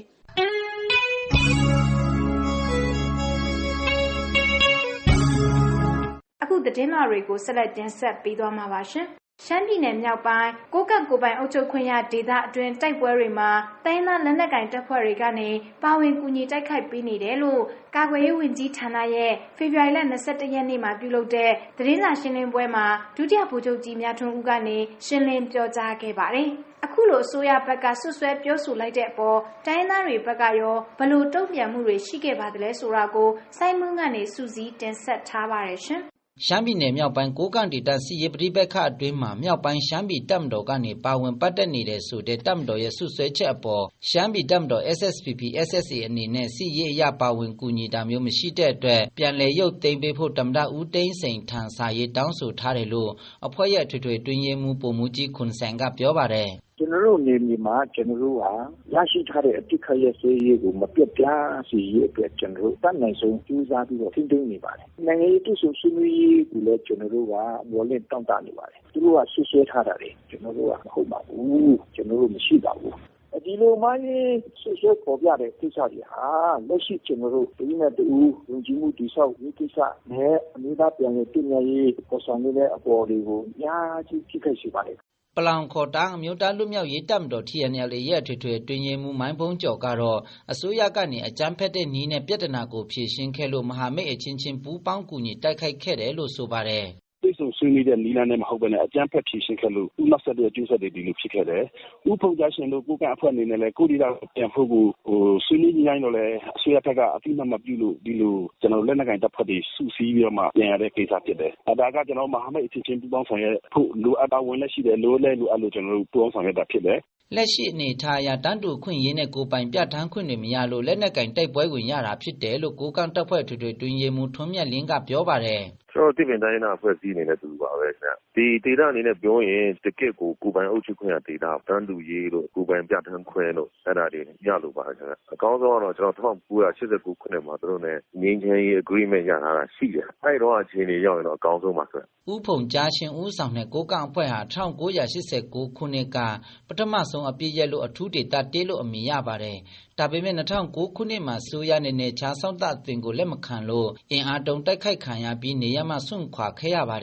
အခုသတင်းလွှာတွေကိုဆက်လက်တင်ဆက်ပေးသွားမှာပါရှင်ရှမ်းပြည်နယ်မြောက်ပိုင်းကိုကန့်ကိုပိုင်အုပ်ချုပ်ခွင့်ရဒေသအတွင်းတိုက်ပွဲတွေမှာတိုင်းသားလက်နက်ကိုင်တပ်ဖွဲ့တွေကနေပါဝင်ကူညီတိုက်ခိုက်ပေးနေတယ်လို့ကာကွယ်ရေးဝန်ကြီးဌာနရဲ့ဖေဖော်ဝါရီလ၂၁ရက်နေ့မှာပြုလုပ်တဲ့သတင်းစာရှင်းလင်းပွဲမှာဒုတိယဗိုလ်ချုပ်ကြီးမြထွန်းဦးကနေရှင်းလင်းပြောကြားခဲ့ပါတယ်။အခုလိုအစိုးရဘက်ကဆွဆွဲပြောဆိုလိုက်တဲ့အပေါ်တိုင်းသားတွေဘက်ကရောဘလို့တုံ့ပြန်မှုတွေရှိခဲ့ပါသလဲဆိုတာကိုစိုင်းမွန်းကနေစူးစီးတင်ဆက်ထားပါတယ်ရှင်။ရှမ်းပြည်နယ်မြောက်ပိုင်းကိုကန့်ဒေသစစ်ရေးပဋိပက္ခအတွင်းမှာမြောက်ပိုင်းရှမ်းပြည်တပ်မတော်ကနေပါဝင်ပတ်သက်နေတဲ့ဆိုတဲ့တပ်မတော်ရဲ့ဆွဆွဲချက်အပေါ်ရှမ်းပြည်တပ်မတော် S S P P S S A အနေနဲ့စစ်ရေးအရပါဝင်ကူညီတာမျိုးမရှိတဲ့အတွက်ပြန်လည်ရုပ်သိမ်းပေးဖို့သမ္မတဦးသိန်းစိန်ထံစာရေးတောင်းဆိုထားတယ်လို့အဖွဲ့ရဲ့ထွေထွေတွင်းရေးမှူးပုံမှူးကြီးခွန်ဆိုင်ကပြောပါတယ်ကျွန်တော်တို့နေမြေမှာကျွန်တော်တို့ဟာရရှိထားတဲ့အတိတ်ခရဲ့စေရေးကိုမပြတ်ပြားစီရေးအတွက်ကျွန်တော်တို့တတ်နိုင်ဆုံးကြိုးစားပြီးတော့ထိန်းသိမ်းနေပါတယ်။နိုင်ငံရေးတုဆိုဆွေးနွေးရေးကိုလည်းကျွန်တော်တို့ကမော်လင့်တောင်းတနေပါတယ်။သူတို့ကဆွဆွဲထားတာလေကျွန်တော်တို့ကမဟုတ်ပါဘူး။ကျွန်တော်တို့မရှိပါဘူး။ဒီလိုမှဆွဆွဲပေါ်ပြတဲ့ကိစ္စတွေဟာလက်ရှိကျွန်တော်တို့ဒီနေ့တူဝန်ကြီးမှုတိဆောက်ဒီကိစ္စနဲ့အမျိုးသားပြန်လည်တည်မြဲရေးပေါ်ဆောင်နေတဲ့အပေါ်တွေကိုညာကြီးဖြစ်ခဲ့ရှိပါတယ်ပလောင်ခေါ်တန်းအမျိုးသားလူမျိုးရေးတပ်မတော် T N L A ရဲ့ထွေထွေတွင်ရင်မူမိုင်းဖုံးကျော်ကတော့အစိုးရကနေအကြမ်းဖက်တဲ့နီးနဲ့ပြဿနာကိုဖြေရှင်းခဲ့လို့မဟာမိတ်အချင်းချင်းပူးပေါင်းကူညီတိုက်ခိုက်ခဲ့တယ်လို့ဆိုပါတယ်သိဆုံဆွေးနွေးတဲ့နီလန်းနဲ့မဟုတ်ဘဲနဲ့အကြမ်းဖက်ဖြေရှင်းခဲ့လို့ဥနောက်ဆက်တဲ့အကျိုးဆက်တွေဒီလိုဖြစ်ခဲ့တယ်။ဥဖုံကြရှင်တို့ကိုကန့်အဖွဲ့အနေနဲ့လည်းကိုဒီတာပြန်ဖို့ကိုဟိုဆွေးနွေးညှိနှိုင်းတော့လည်းအစိုးရဘက်ကအတိမတ်မပြုလို့ဒီလိုကျွန်တော်လက်နက်ကိုင်တပ်ဖွဲ့တွေစုစည်းပြီးတော့မှပြန်ရတဲ့ကိစ္စဖြစ်တယ်။ဒါကကျွန်တော်မဟာမိတ်အချင်းချင်းပူးပေါင်းဆောင်ရွက်ဖို့လိုအပ်တာဝင်လက်ရှိတယ်လိုလဲလိုအပ်လို့ကျွန်တော်တို့ပူးပေါင်းဆောင်ရွက်တာဖြစ်တယ်။လက်ရှိအနေထားအရတန်းတူခွင့်ရင်းနဲ့ကိုပိုင်ပြဋ္ဌာန်းခွင့်တွေမရလို့လက်နက်ကင်တိုက်ပွဲဝင်ရတာဖြစ်တယ်လို့ကိုကန့်တပ်ဖွဲ့ထွေထွေတွင်ရေးမှူးထွန်းမြတ်လင်းကပြောပါတယ်ကျွန်တော်တိပင်တိုင်းနာဖွဲ့စည်းနေတဲ့သူပါပဲခင်ဗျဒီဒေတာအနေနဲ့ပြောရင်တကယ့်ကိုကိုပိုင်အုပ်ချုပ်ခွင့်ရဒေတာတန်းတူရေးလို့ကိုပိုင်ပြဋ္ဌာန်းခွင့်လို့အဲ့ဒါတွေရလို့ပါခင်ဗျအကောင်းဆုံးကတော့ကျွန်တော်၁၉၈၉ခုနှစ်မှာသူတို့နဲ့ငင်းချင်းရေး agreement ရထားတာရှိတယ်အဲ့တော့အချိန်ကြီးရောက်ရင်တော့အကောင်းဆုံးပါဆိုဥဖုံကြားရှင်ဦးဆောင်တဲ့ကိုကန့်အဖွဲ့ဟာ၁၉၈၉ခုနှစ်ကပထမဆုံးအပြည့်ရက်လို့အထူးဒေတာတေးလို့အမည်ရပါတယ်ဒါပေမဲ့၂၀၀၉ခုနှစ်မှာဆိုရနေနဲ့ခြားစောက်တအသွင်ကိုလက်မခံလို့အင်အားတုံတိုက်ခိုက်ခံရပြီးနေရမှစွန့်ခွာခဲ့ရပါတယ်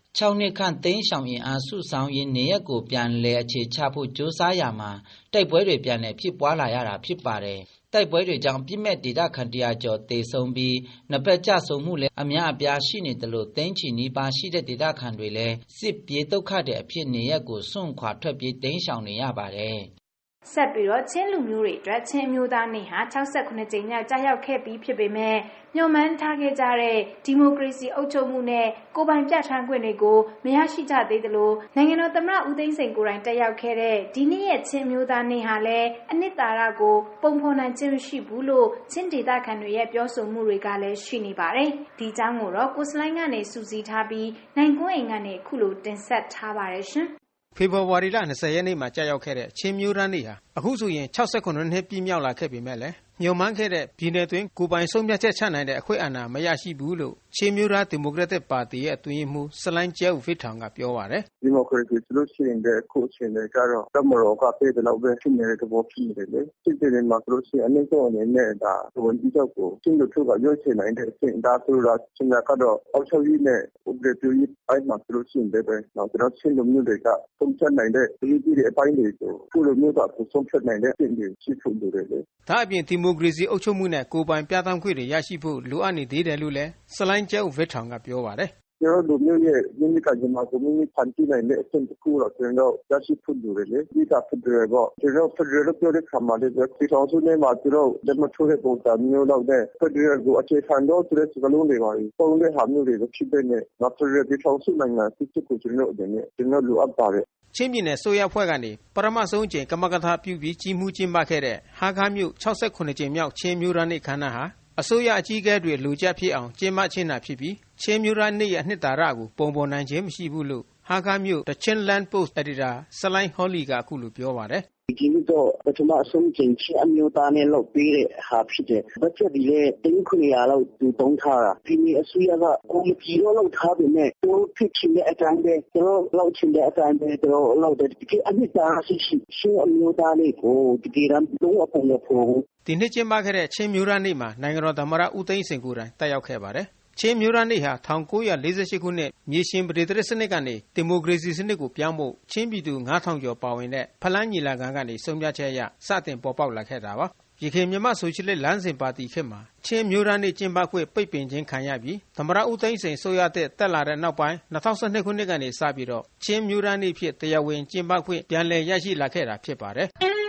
၆နှစ်ခန့်သိမ်းရှောင်ရင်အားစုဆောင်ရင်နေရက်ကိုပြန်လဲအခြေချဖို့ကြိုးစားရမှာတိုက်ပွဲတွေပြန်လည်ဖြစ်ပွားလာရတာဖြစ်ပါတယ်တိုက်ပွဲတွေကြောင့်ပြစ်မဲ့ဒေသခံတရာကျော်တေဆုံးပြီးနှစ်ဖက်ကြဆုံမှုလည်းအများအပြားရှိနေတယ်လို့သိန်းချီနီးပါးရှိတဲ့ဒေသခံတွေလည်းစစ်ပြေးဒုက္ခတွေအဖြစ်နေရက်ကိုစွန့်ခွာထွက်ပြေးတိမ်းရှောင်နေရပါတယ်ဆက်ပြီးတော့ချင်းလူမျိုးတွေအတွက်ချင်းမျိုးသားနေ့ဟာ၆၈ကြိမ်မြောက်ကြာရောက်ခဲ့ပြီးဖြစ်ပေမဲ့ညှို့မှန်းထားခဲ့ကြတဲ့ဒီမိုကရေစီအုပ်ချုပ်မှုနဲ့ကိုယ်ပိုင်ပြဋ္ဌာန်းခွင့်တွေကိုမရရှိကြသေးသလိုနိုင်ငံတော်သမ္မတဦးသိန်းစိန်ကိုယ်တိုင်တက်ရောက်ခဲ့တဲ့ဒီနေ့ရဲ့ချင်းမျိုးသားနေ့ဟာလည်းအနှစ်သာရကိုပုံဖော်နိုင်ခြင်းမရှိဘူးလို့ချင်းဒေသခံတွေရဲ့ပြောဆိုမှုတွေကလည်းရှိနေပါတယ်။ဒီအကြောင်းကိုတော့ကိုစလိုင်းကနေစူးစီးထားပြီးနိုင်ကွန်းအိမ်ကနေအခုလိုတင်ဆက်ထားပါတယ်ရှင်။ဖေဖော်ဝါရီလ၂၀ရက်နေ့မှာကြာရောက်ခဲ့တဲ့ချင်းမျိုးသားနေ့ဟာအခုဆိုရင်၆၈နှစ်ပြည့်မြောက်လာခဲ့ပေမဲ့လည်းညှို့မှန်းခဲ့တဲ့ပြည်နယ်တွင်းကိုပိုင်ဆုံးဖြတ်ချက်ချနိုင်တဲ့အခွင့်အာဏာမရရှိဘူးလို့ချင်းမျိုးသားဒီမိုကရက်တစ်ပါတီရဲ့အတွင်းရေးမှူးဆလိုင်းကျဲဦးဖေထောင်ကပြောပါတယ်ဒီမိုကရေစီဆိုလို့ရှိရင်တဲ့အခုအချိန်တွေကတော့တမရောကပေးတဲ့လောက်ပဲဖြစ်နေတဲ့သဘောဖြစ်နေတယ်လေစစ်တွေမှာဆိုလို့ရှိရင်အနည်းဆုံးအနေနဲ့ဒါဝန်ကြီးချုပ်ကိုချင်းလူထုကရွေးချယ်နိုင်တဲ့အချိန်ဒါဆိုတော့ချင်းကတော့အောက်ချုပ်ရေးနဲ့ဥပဒေပြုရေးပိုင်းမှာဆိုလို့ရှိရင်လည်းပဲတော့ကျွန်တော်ချင်းလူမျိုးတွေကသုံးချက်နိုင်တဲ့ဒီဒီတဲ့အပိုင်းတွေကိုခုလိုမျိုးကသုံးချက်နိုင်တဲ့အချိန်တွေရှိဖို့လိုတယ်လေဒါအပြင်ဒီမိုကရေစီအုပ်ချုပ်မှုနဲ့ကိုယ်ပိုင်ပြဋ္ဌာန်းခွင့်တွေရရှိဖို့လိုအပ်နေသေးတယ်လို့လည်းဆလိုင်းကျဲဦးဖေထောင်ကပြောပါတယ်ကျွန်တော်တို့မျိုးရဲ့မိမိကကြမှာကိုမိမိဖန်တီးနိုင်တဲ့အဆင့်တစ်ခုတော့ကျွန်တော်ရရှိဖို့လိုတယ်လေဒီကဖက်ဒရယ်ကကျွန်တော်ဖက်ဒရယ်ပြောတဲ့ခါမှာလည်းဒီဆောင်စုနဲ့မှာကျွန်တော်လက်မထိုးတဲ့ပုံစံမျိုးတော့တဲ့ဖက်ဒရယ်ကိုအခြေခံတော့ဆိုတဲ့စကားလုံးတွေပါပုံနဲ့ဟာမျိုးတွေကိုဖြစ်တဲ့နဲ့ဖက်ဒရယ်ဒီဆောင်စုနိုင်ငံစစ်စစ်ကိုကျွန်တော်အနေနဲ့ကျွန်တော်လိုအပ်ပါတယ်ချင်းပြည်နယ်ဆိုရဖွဲ့ကနေပရမဆုံးအကျင့်ကမကထာပြုပြီးကြီးမှုကျင်းပခဲ့တဲ့ဟာခါမြို့၆၈ကြိမ်မြောက်ချင်းမျိုးသားနေ့ခမ်းနားဟာအစိုးရအကြီးအကဲတွေလူကြဖြစ်အောင်ကျင်းပခြင်းတာဖြစ်ပြီးချင်းမျိုးသားနေ့ရဲ့နှစ်သာရကိုပုံပေါ်နိုင်ခြင်းမရှိဘူးလို့ဟာခါမြို့ The Chinland Post Editor ဆလိုင်းဟောလီကအခုလိုပြောပါတယ်ဒီလိုတော့ပထမဆုံးကျင်းချအမျိုးသားနဲ့လောက်ပြီးတဲ့ဟာဖြစ်တယ်။ဘတ်ဂျက်ဒီလေတင်းခွေရလောက်သူတုံးထားတာဒီနေ့အစိုးရကကိုယ်ကြီးတော့လောက်ထားပြီးနဲ့သူဖြစ်ချင်တဲ့အတိုင်းပဲသူတို့လောက်ချင်တဲ့အတိုင်းပဲသူတို့လောက်တဲ့ဒီအနှစ်သာရရှိရှိရှင်အမျိုးသားလေးကိုဒီကရန်လုံးဝပုံလို့ဖို့ဒီနှစ်ကျင်းပခဲ့တဲ့ချင်းမျိုးသားနေ့မှာနိုင်ငံတော်သမ္မတဦးသိန်းစိန်ကိုယ်တိုင်တက်ရောက်ခဲ့ပါတယ်ချင်းမျိုးသားနေ့ဟာ၁၉၄၈ခုနှစ်မြေရှင်ပဒေသရစနစ်ကနေဒီမိုကရေစီစနစ်ကိုပြောင်းဖို့ချင်းပြည်သူ၅ထောင်ကျော်ပါဝင်တဲ့ဖလန်းညီလာခံကနေဆုံးဖြတ်ချက်အရစတင်ပေါ်ပေါက်လာခဲ့တာပါရခိုင်မြန်မာဆိုရှယ်လစ်လမ်းစဉ်ပါတီခေတ်မှာချင်းမျိုးသားနေ့ကျင်းပခွင့်ပိတ်ပင်ခြင်းခံရပြီးသမ္မတဦးသိန်းစိန်ဆိုရတဲ့တက်လာတဲ့နောက်ပိုင်း၂၀၁၂ခုနှစ်ကနေစပြီးတော့ချင်းမျိုးသားနေ့ဖြစ်တရားဝင်ကျင်းပခွင့်ပြန်လည်ရရှိလာခဲ့တာဖြစ်ပါတယ်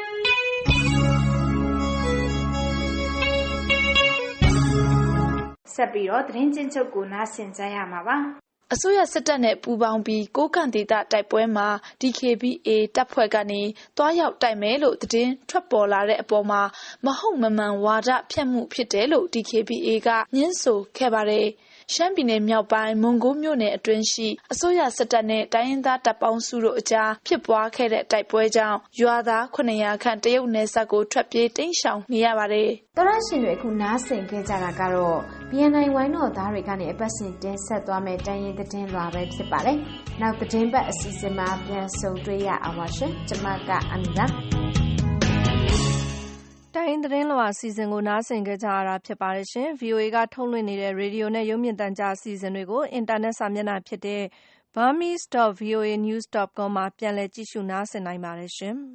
ဆက်ပြီးတော့သတင်းချင်းချုပ်ကိုနားဆင်ကြရမှာပါအစိုးရစစ်တပ်နဲ့ပူးပေါင်းပြီးကိုကန့်ဒေသတိုက်ပွဲမှာ ဒီ ကေ ဘီ အေ တပ်ဖွဲ့ကနေတွားရောက်တိုက်မယ်လို့သတင်းထွက်ပေါ်လာတဲ့အပေါ်မှာမဟုတ်မမှန်ဝါဒဖြန့်မှုဖြစ်တယ်လို့ ဒီ ကေ ဘီ အေ ကညှင်းဆိုခဲ့ပါတယ်ရှမ်းပြည်နယ်မြောက်ပိုင်းမွန်ဂိုးမြို့နယ်အတွင်းရှိအစိုးရစစ်တပ်နဲ့တိုင်းရင်းသားတပ်ပေါင်းစုတို့အကြားဖြစ်ပွားခဲ့တဲ့တိုက်ပွဲကြောင့်ရွာသားခုနှစ်ရာခန့်တရုတ်နယ်စပ်ကိုထွက်ပြေးတိမ်းရှောင်နေရပါတယ်။တော်ရရှင်တွေအခုနားဆင်ခဲ့ကြတာကတော့ ဘီ အန် အိုင် ဝိုင်းတော်သားတွေကနေအပတ်စဉ်တင်ဆက်သွားမယ့်တိုင်းရင်းသတင်းလွှာပဲဖြစ်ပါတယ်။နောက်သတင်းပတ်အစီအစဉ်မှာပြန်ဆုံတွေ့ရအောင်ပါရှင်။ကျွန်မကအမီပါတိုင်းသတင်းလွှာအစီအစဉ်ကိုနားဆင်ကြကြရတာဖြစ်ပါတယ်ရှင်။ ဗွီအိုအေ ကထုတ်လွှင့်နေတဲ့ရေဒီယိုနဲ့ရုပ်မြင်သံကြားအစီအစဉ်တွေကိုအင်တာနက်စာမျက်နှာဖြစ်တဲ့ burmese dot v o a news dot com မှာပြန်လည်ကြည့်ရှုနားဆင်နိုင်ပါတယ်ရှင်။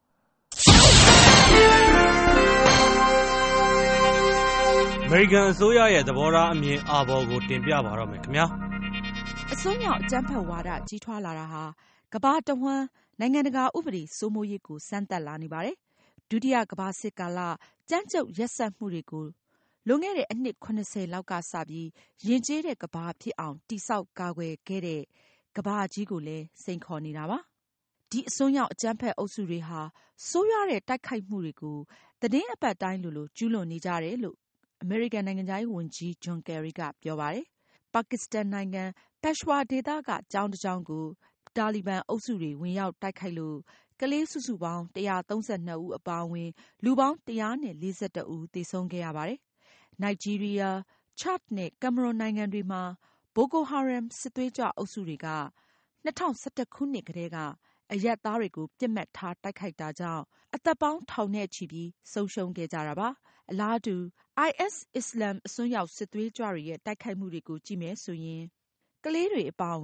အမေရိကန်အစိုးရရဲ့သဘောထားအမြင်အာဘော်ကိုတင်ပြပါတော့မယ်ခင်ဗျာ။အစွန်းရောက်အကြမ်းဖက်ဝါဒကြီးထွားလာတာဟာကမ္ဘာတဝှမ်းနိုင်ငံတကာဥပဒေစိုးမိုးရေးကိုစမ်းသပ်လာနေပါတယ်။ဒုတိယကမ္ဘာစစ်ကာလကြမ်းကြုတ်ရက်စက်မှုတွေကိုလွန်ခဲ့တဲ့အနှစ်၇၀လောက်ကစပြီးယဉ်ကျေးတဲ့ကမ္ဘာဖြစ်အောင်တိဆောက်ကာကွယ်ခဲ့တဲ့ကမ္ဘာကြီးကိုလည်းစိန်ခေါ်နေတာပါ။ဒီအစွန်းရောက်အကြမ်းဖက်အုပ်စုတွေဟာဆိုးရွားတဲ့တိုက်ခိုက်မှုတွေကိုသတင်းအပတ်တိုင်းလိုလိုကျူးလွန်နေကြတယ်လို့အမေရိကန်နိုင်ငံခြားရေးဝန်ကြီးဂျွန်ကယ်ရီကပြောပါတယ်။ပါကစ္စတန်နိုင်ငံပက်ရှ်ဝါဒေသကကျောင်းတစ်ကျောင်းကိုတာလီဘန်အုပ်စုတွေဝင်ရောက်တိုက်ခိုက်လို့ကလေးစုစုပေါင်း၁၃၂ဦးအပါအဝင်လူပေါင်း၁၄၁ဦးသေဆုံးခဲ့ရပါတယ်။နိုင်ဂျီးရီးယား၊ချာ့ဒ်နဲ့ကင်မရွန်နိုင်ငံတွေမှာဘိုကိုဟာရမ်စစ်သွေးကြွအုပ်စုတွေက၂၀၁၁ခုနှစ်ကတည်းကအရပ်သားတွေကိုပစ်မှတ်ထားတိုက်ခိုက်တာကြောင့်အသက်ပေါင်းထောင်နဲ့ချီပြီးဆုံးရှုံးခဲ့ကြတာပါ။အလားတူ အိုင်အက်စ် အစ္စလာမ်အစွန်းရောက်စစ်သွေးကြွတွေရဲ့တိုက်ခိုက်မှုတွေကိုကြည့်မယ်ဆိုရင်ကလေးတွေအပါအဝင်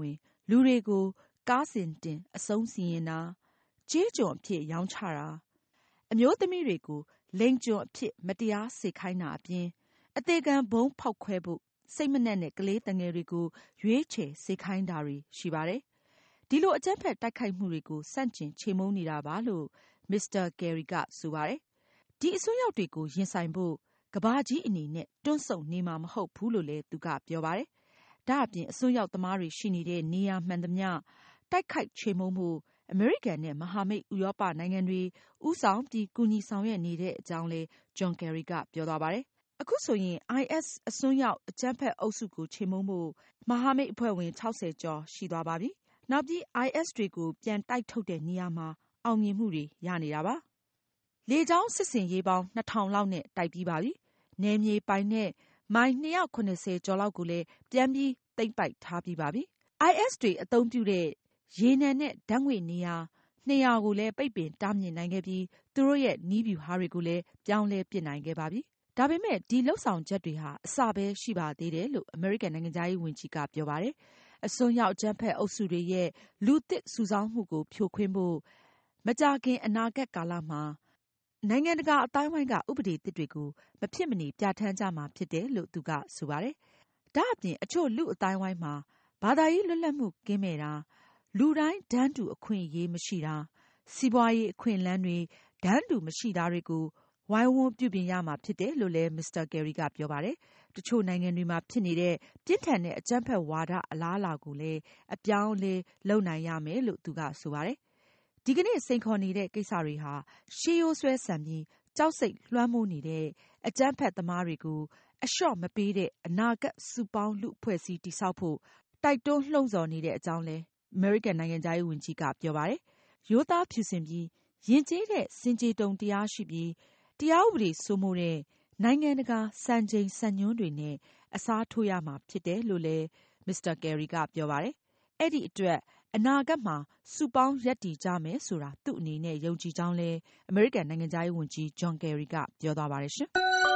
လူတွေကိုကားစင်တင်အဆုံးစီရင်တာကြေးကျွန်အဖြစ်ရောင်းချတာအမျိုးသမီးတွေကိုလိင်ကျွန်အဖြစ်မတရားစေခိုင်းတာအပြင်အသေးခံဘုံဖောက်ခွဲဖို့စိတ်မနှက်နဲ့ကလေးတငယ်တွေကိုရွေးချယ်စေခိုင်းတာတွေရှိပါတယ်ဒီလိုအကြမ်းဖက်တိုက်ခိုက်မှုတွေကိုစန့်ကျင်ချေမှုန်းနေတာပါလို့မစ္စတာကယ်ရီကဆိုပါတယ်ဒီအစွန်းရောက်တွေကိုရင်ဆိုင်ဖို့ကဘာကြီးအနေနဲ့တွန်းဆုံနေမှာမဟုတ်ဘူးလို့လည်းသူကပြောပါတယ်ဒါအပြင်အစွန်းရောက်သမားတွေရှိနေတဲ့နေရာမှန်သမျှတိုက်ခိုက်ချေမှုန်းမှုအမေရိကန်နဲ့မဟာမိတ်ဥရောပနိုင်ငံတွေဥဆောင်ပြီးကူညီဆောင်ရွက်နေတဲ့အကြောင်းလည်းဂျွန်ကယ်ရီကပြောသွားပါတယ်အခုဆိုရင် အိုင်အက်စ် အစွန်းရောက်အကြမ်းဖက်အုပ်စုကိုချေမှုန်းဖို့မဟာမိတ်အဖွဲ့ဝင်၆၀ကျော်ရှိသွားပါပြီနောက်ပြီး အိုင်အက်စ် တွေကိုပြန်တိုက်ထုတ်တဲ့နေရာမှာအောင်မြင်မှုတွေရနေတာပါလေကြောင်းစစ်ဆင်ရေးပေါင်းနှစ်ထောင်လောက်နဲ့တိုက်ပြီးပါပြီနယ်မြေပိုင်နဲ့မိုင်၂၇၀ကျော်လောက်ကိုလည်းပြန်ပြီးသိမ်းပိုက်ထားပြီးပါပြီ အိုင်အက်စ် တွေအသုံးပြုတဲ့ရေနံနဲ့ဓာတ်ငွေ့နေရာနှစ်ရာကိုလည်းပိတ်ပင်တားမြစ်နိုင်ခဲ့ပြီးသူတို့ရဲ့နည်းဗျူဟာတွေကိုလည်းပြောင်းလဲပစ်နိုင်ခဲ့ပါပြီဒါပေမဲ့ဒီလှုပ်ဆောင်ချက်တွေဟာအစပဲရှိပါသေးတယ်လို့အမေရိကန်နိုင်ငံသားရေးဝန်ကြီးကပြောပါတယ်အစွန်းရောက်အကြမ်းဖက်အုပ်စုတွေရဲ့လူသစ်စုဆောင်းမှုကိုဖြိုခွင်းဖို့မကြာခင်အနာဂတ်ကာလမှာနိုင်ငံတကာအတိုင်းဝိုင်းကဥပဒေသစ်တွေကိုမဖြစ်မနေပြဋ္ဌာန်းကြမှာဖြစ်တယ်လို့သူကဆိုပါတယ်ဒါအပြင်အချို့လူအတိုင်းဝိုင်းမှာဘာသာရေးလွတ်လပ်မှုကင်းမဲ့တာလူတိုင်းတန်းတူအခွင့်အရေးမရှိတာစီးပွားရေးအခွင့်အလမ်းတွေတန်းတူမရှိတာတွေကိုဝိုင်းဝန်းပြုပြင်ရမှာဖြစ်တယ်လို့လည်းမစ္စတာကယ်ရီကပြောပါတယ်တချို့နိုင်ငံတွေမှာဖြစ်နေတဲ့ပြင်းထန်တဲ့အကြမ်းဖက်ဝါဒအလားအလာကိုလည်းအပြောင်းအလဲလုပ်နိုင်ရမယ်လို့သူကဆိုပါတယ်ဒီကနေ့စိန်ခေါ်နေတဲ့ကိစ္စတွေဟာရှေးရိုးဆွဲဆန်ပြီးကြောက်စိတ်လွှမ်းမိုးနေတဲ့အကြမ်းဖက်သမားတွေကိုအလျှော့မပေးတဲ့အနာဂတ်စုပေါင်းလူအဖွဲ့အစည်းတည်ဆောက်ဖို့တိုက်တွန်းလှုံ့ဆော်နေတဲ့အကြောင်းလည်းအမေရိကန်နိုင်ငံသားရေးဝန်ကြီးကပြောပါတယ်ရိုးသားဖြူစင်ပြီးယဉ်ကျေးတဲ့စင်ကြေတုံတရားရှိပြီးတရားဥပဒေစိုးမိုးတဲ့နိုင်ငံတကာစံချိန်စံညွှန်းတွေနဲ့အစားထိုးရမှာဖြစ်တယ်လို့လည်းမစ္စတာကယ်ရီကပြောပါတယ်အဲ့ဒီအတွက်အနာဂတ်မှာစုပေါင်းရပ်တည်ကြမယ်ဆိုတာသူ့အနေနဲ့ယုံကြည်ကြောင်းလည်းအမေရိကန်နိုင်ငံသားရေးဝန်ကြီးဂျွန်ကယ်ရီကပြောသွားပါတယ်ရှင်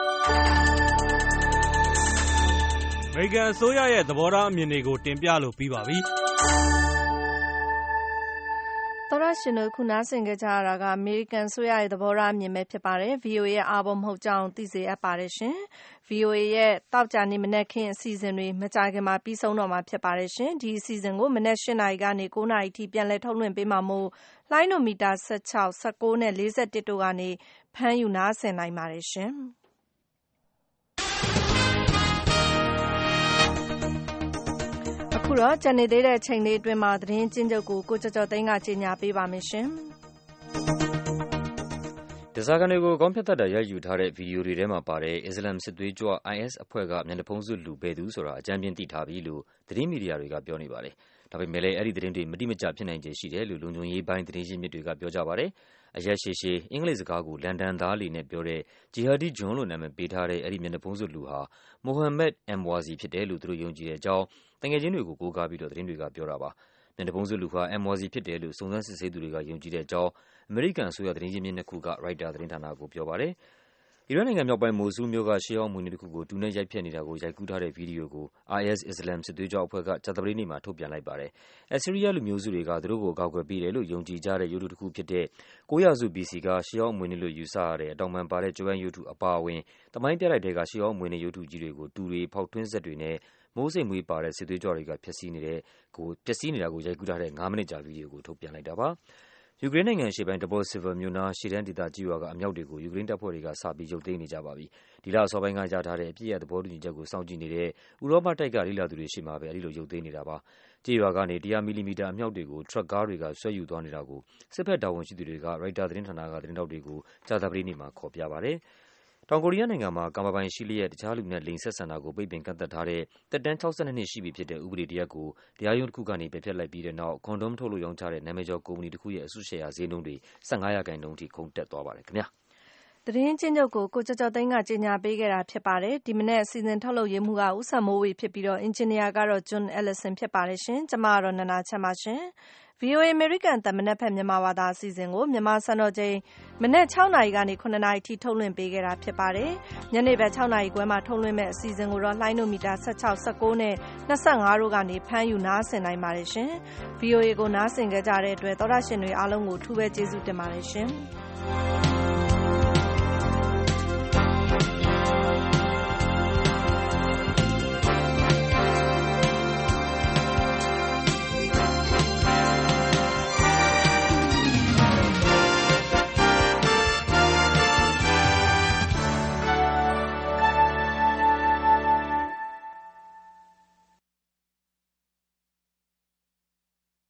အမေရိကန်အစိုးရရဲ့သဘောထားအမြင်တွေကိုတင်ပြလို့ပြီးပါပြီသောရရှင်တို့ခုနားဆင်ကြကြရတာကအမေရိကန်ဆိုရရဲ့သဘောထားအမြင်ပဲဖြစ်ပါတယ် ဗီအိုအေ ရဲ့အားပေါ်မဟုတ်ကြောင်းသိစေအပ်ပါတယ်ရှင် ဗီအိုအေ ရဲ့တောက်ကြနေမနက်ခင်းအစီအစဉ်တွေမကြာခင်မှာပြီးဆုံးတော့မှာဖြစ်ပါတယ်ရှင်ဒီအစီအစဉ်ကိုမနက်၈နာရီကနေ၉နာရီထိပြန်လည်ထုတ်လွှင့်ပေးမှာမို့လိုင်းနိုမီတာ၁၆ ၁၉နဲ့၄၁တို့ကနေဖမ်းယူနားဆင်နိုင်ပါတယ်ရှင်အခုတော့ကြံနေသေးတဲ့အချိန်လေးအတွင်းမှာသတင်းကျဉ်းချုပ်ကိုကိုကျော်ကျော်သိန်းကကြေညာပေးပါမယ်ရှင်။ဓားစာခံတွေကိုခေါင်းဖြတ်သတ်တာရိုက်ယူထားတဲ့ဗီဒီယိုတွေထဲမှာပါတဲ့အစ္စလာမ်စစ်သွေးကြွ အိုင်အက်စ် အဖွဲ့ကမျက်နှာဖုံးစွပ်လူဘယ်သူဆိုတာအကြမ်းဖျင်းသိထားပြီလို့သတင်းမီဒီယာတွေကပြောနေပါတယ်။ဒါပေမဲ့လည်းအဲ့ဒီသတင်းတွေမတိမကျဖြစ်နိုင်ခြေရှိတယ်လို့လုံခြုံရေးပိုင်းသတင်းရင်းမြစ်တွေကပြောကြပါတယ်။အရက်ရှည်ရှည်အင်္ဂလိပ်စကားကိုလန်ဒန်သားလေးနဲ့ပြောတဲ့ဂျီဟာဒီဂျွန်လို့နာမည်ပေးထားတဲ့အဲ့ဒီမျက်နှာဖုံးစွပ်လူဟာမိုဟမ်မက်အမ်ဝါဇီဖြစ်တယ်လို့သူတို့ယုံကြည်တဲ့အကြောင်းတငယ်ချင်းတွေကိုကိုးကားပြီးတော့သတင်းတွေကပြောတာပါ။မျက်နှာဖုံးစွပ်လူဟာအမ်ဝါဇီဖြစ်တယ်လို့စုံစမ်းစစ်ဆေးသူတွေကယုံကြည်တဲ့အကြောင်းအမေရိကန်အစိုးရသတင်းရင်းမြစ်နှစ်ခုကရိုက်တာသတင်းဌာနကိုပြောပါတယ်။အီရတ်နိုင်ငံမြောက်ပိုင်းမိုဆူးမြို့ကရှေးဟောင်းမွေးနေ့တစ်ခုကိုတူနဲ့ရိုက်ဖျက်နေတာကိုရိုက်ကူးထားတဲ့ဗီဒီယိုကို အိုင်အက်စ် အစ္စလာမ်စစ်သွေးကြွအဖွဲ့ကကြာသပတေးနေ့မှာထုတ်ပြန်လိုက်ပါတယ်။အဆီးရီးယားလူမျိုးစုတွေကသူတို့ကိုကာကွယ်ပေးတယ်လို့ယုံကြည်ကြတဲ့ရုပ်တုတစ်ခုဖြစ်တဲ့ကိုးရာစု ဘီ စီ ကရှေးဟောင်းမွေးနေ့လို့ယူဆရတဲ့အတောင်ပံပါတဲ့ကျွမ်းရုပ်တုအပါအဝင်သမိုင်းပြတိုက်ထဲကရှေးဟောင်းမွေးနေ့ရုပ်တုကြီးတွေကိုတူတွေဖောက်ထွင်းစက်တွေနဲ့မိုးစိမ်မွေးပါတဲ့စစ်သွေးကြွတွေကဖျက်ဆီးနေတဲ့ကိုဖျက်ဆီးနေတာကိုရိုက်ကူးထားတဲ့ငါးမိနစ်ကြာဗီဒီယိုကိုထုတ်ပြန်လိုက်တာပါ။ယူကရိန်းနိုင်ငံအရှေ့ပိုင်း Debaltseve မြို့နားရှေ့တန်းဒေသကျေးရွာကအမြောက်တွေကိုယူကရိန်းတပ်ဖွဲ့တွေကစပြီးရုပ်သိမ်းနေကြပါပြီ။ဒီလအစောပိုင်းကရထားတဲ့အပြည့်အစုံသဘောတူညီချက်ကိုစောင့်ကြည့်နေတဲ့ဥရောပတိုက်ကလေ့လာသူတွေရှေ့မှာပဲအဲဒီလိုရုပ်သိမ်းနေတာပါ။ကျေးရွာကနေ၁၀၀မီလီမီတာအမြောက်တွေကိုထရပ်ကားတွေကဆွဲယူသွားနေတာကိုစစ်ဘက်တာဝန်ရှိသူတွေကရိုက်တာသတင်းဌာနကသတင်းထောက်တွေကိုကြာသပတေးနေ့မှာခေါ်ပြပါတယ်။တောင်ကိုရီးယားနိုင်ငံမှာကာမပိုင်ရှိလျက်တခြားလူနဲ့လိင်ဆက်ဆံတာကိုပိတ်ပင်ကန့်သတ်ထားတဲ့သက်တမ်း၆၂နှစ်ရှိပြီဖြစ်တဲ့ဥပဒေတစ်ရပ်ကိုတရားရုံးတစ်ခုကနေပယ်ဖျက်လိုက်ပြီးတဲ့နောက်ကွန်ဒုံးထုတ်လို့ရောင်းချတဲ့နာမည်ကျော်ကုမ္ပဏီတစ်ခုရဲ့အစုရှယ်ယာဈေးနှုန်းတွေ၁၅ရာခိုင်နှုန်းထိခုန်တက်သွားပါတယ်ခင်ဗျာ။သတင်းကျဉ်းချုပ်ကိုကိုကျော်ကျော်သိန်းကကြေညာပေးခဲ့တာဖြစ်ပါတယ်။ဒီမနေ့အစီအစဉ်ထုတ်လုပ်ရေးမှူးကဦးစံမိုးဝေဖြစ်ပြီးတော့အင်ဂျင်နီယာကတော့ဂျွန်အဲလီဆန်ဖြစ်ပါတယ်ရှင်။ကျွန်မကတော့နနာချမ်းပါရှင်။ဗွီအိုအေ အမေရိကန်အသံမနက်ဖြန်မြန်မာဘာသာအစီအစဉ်ကိုမြန်မာစံတော်ချိန်မနက်၆နာရီကနေ၇နာရီအထိထုတ်လွှင့်ပေးခဲ့တာဖြစ်ပါတယ်။ညနေဘက်၆နာရီခွဲမှာထုတ်လွှင့်မဲ့အစီအစဉ်ကိုတော့လှိုင်းဒိုမီတာ၁၆ ၁၉နဲ့၂၅တို့ကနေဖမ်းယူနားဆင်နိုင်ပါတယ်ရှင်။ ဗွီအိုအေကိုနားဆင်ကြတဲ့အတွက်သောတာရှင်တွေအားလုံးကိုအထူးပဲကျေးဇူးတင်ပါတယ်ရှင်။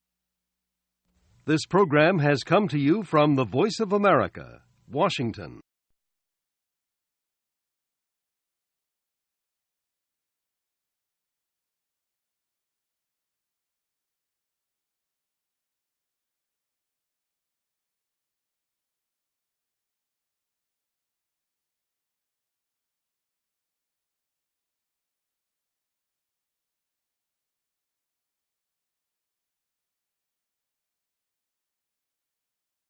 This program has come to you from the Voice of America, Washington.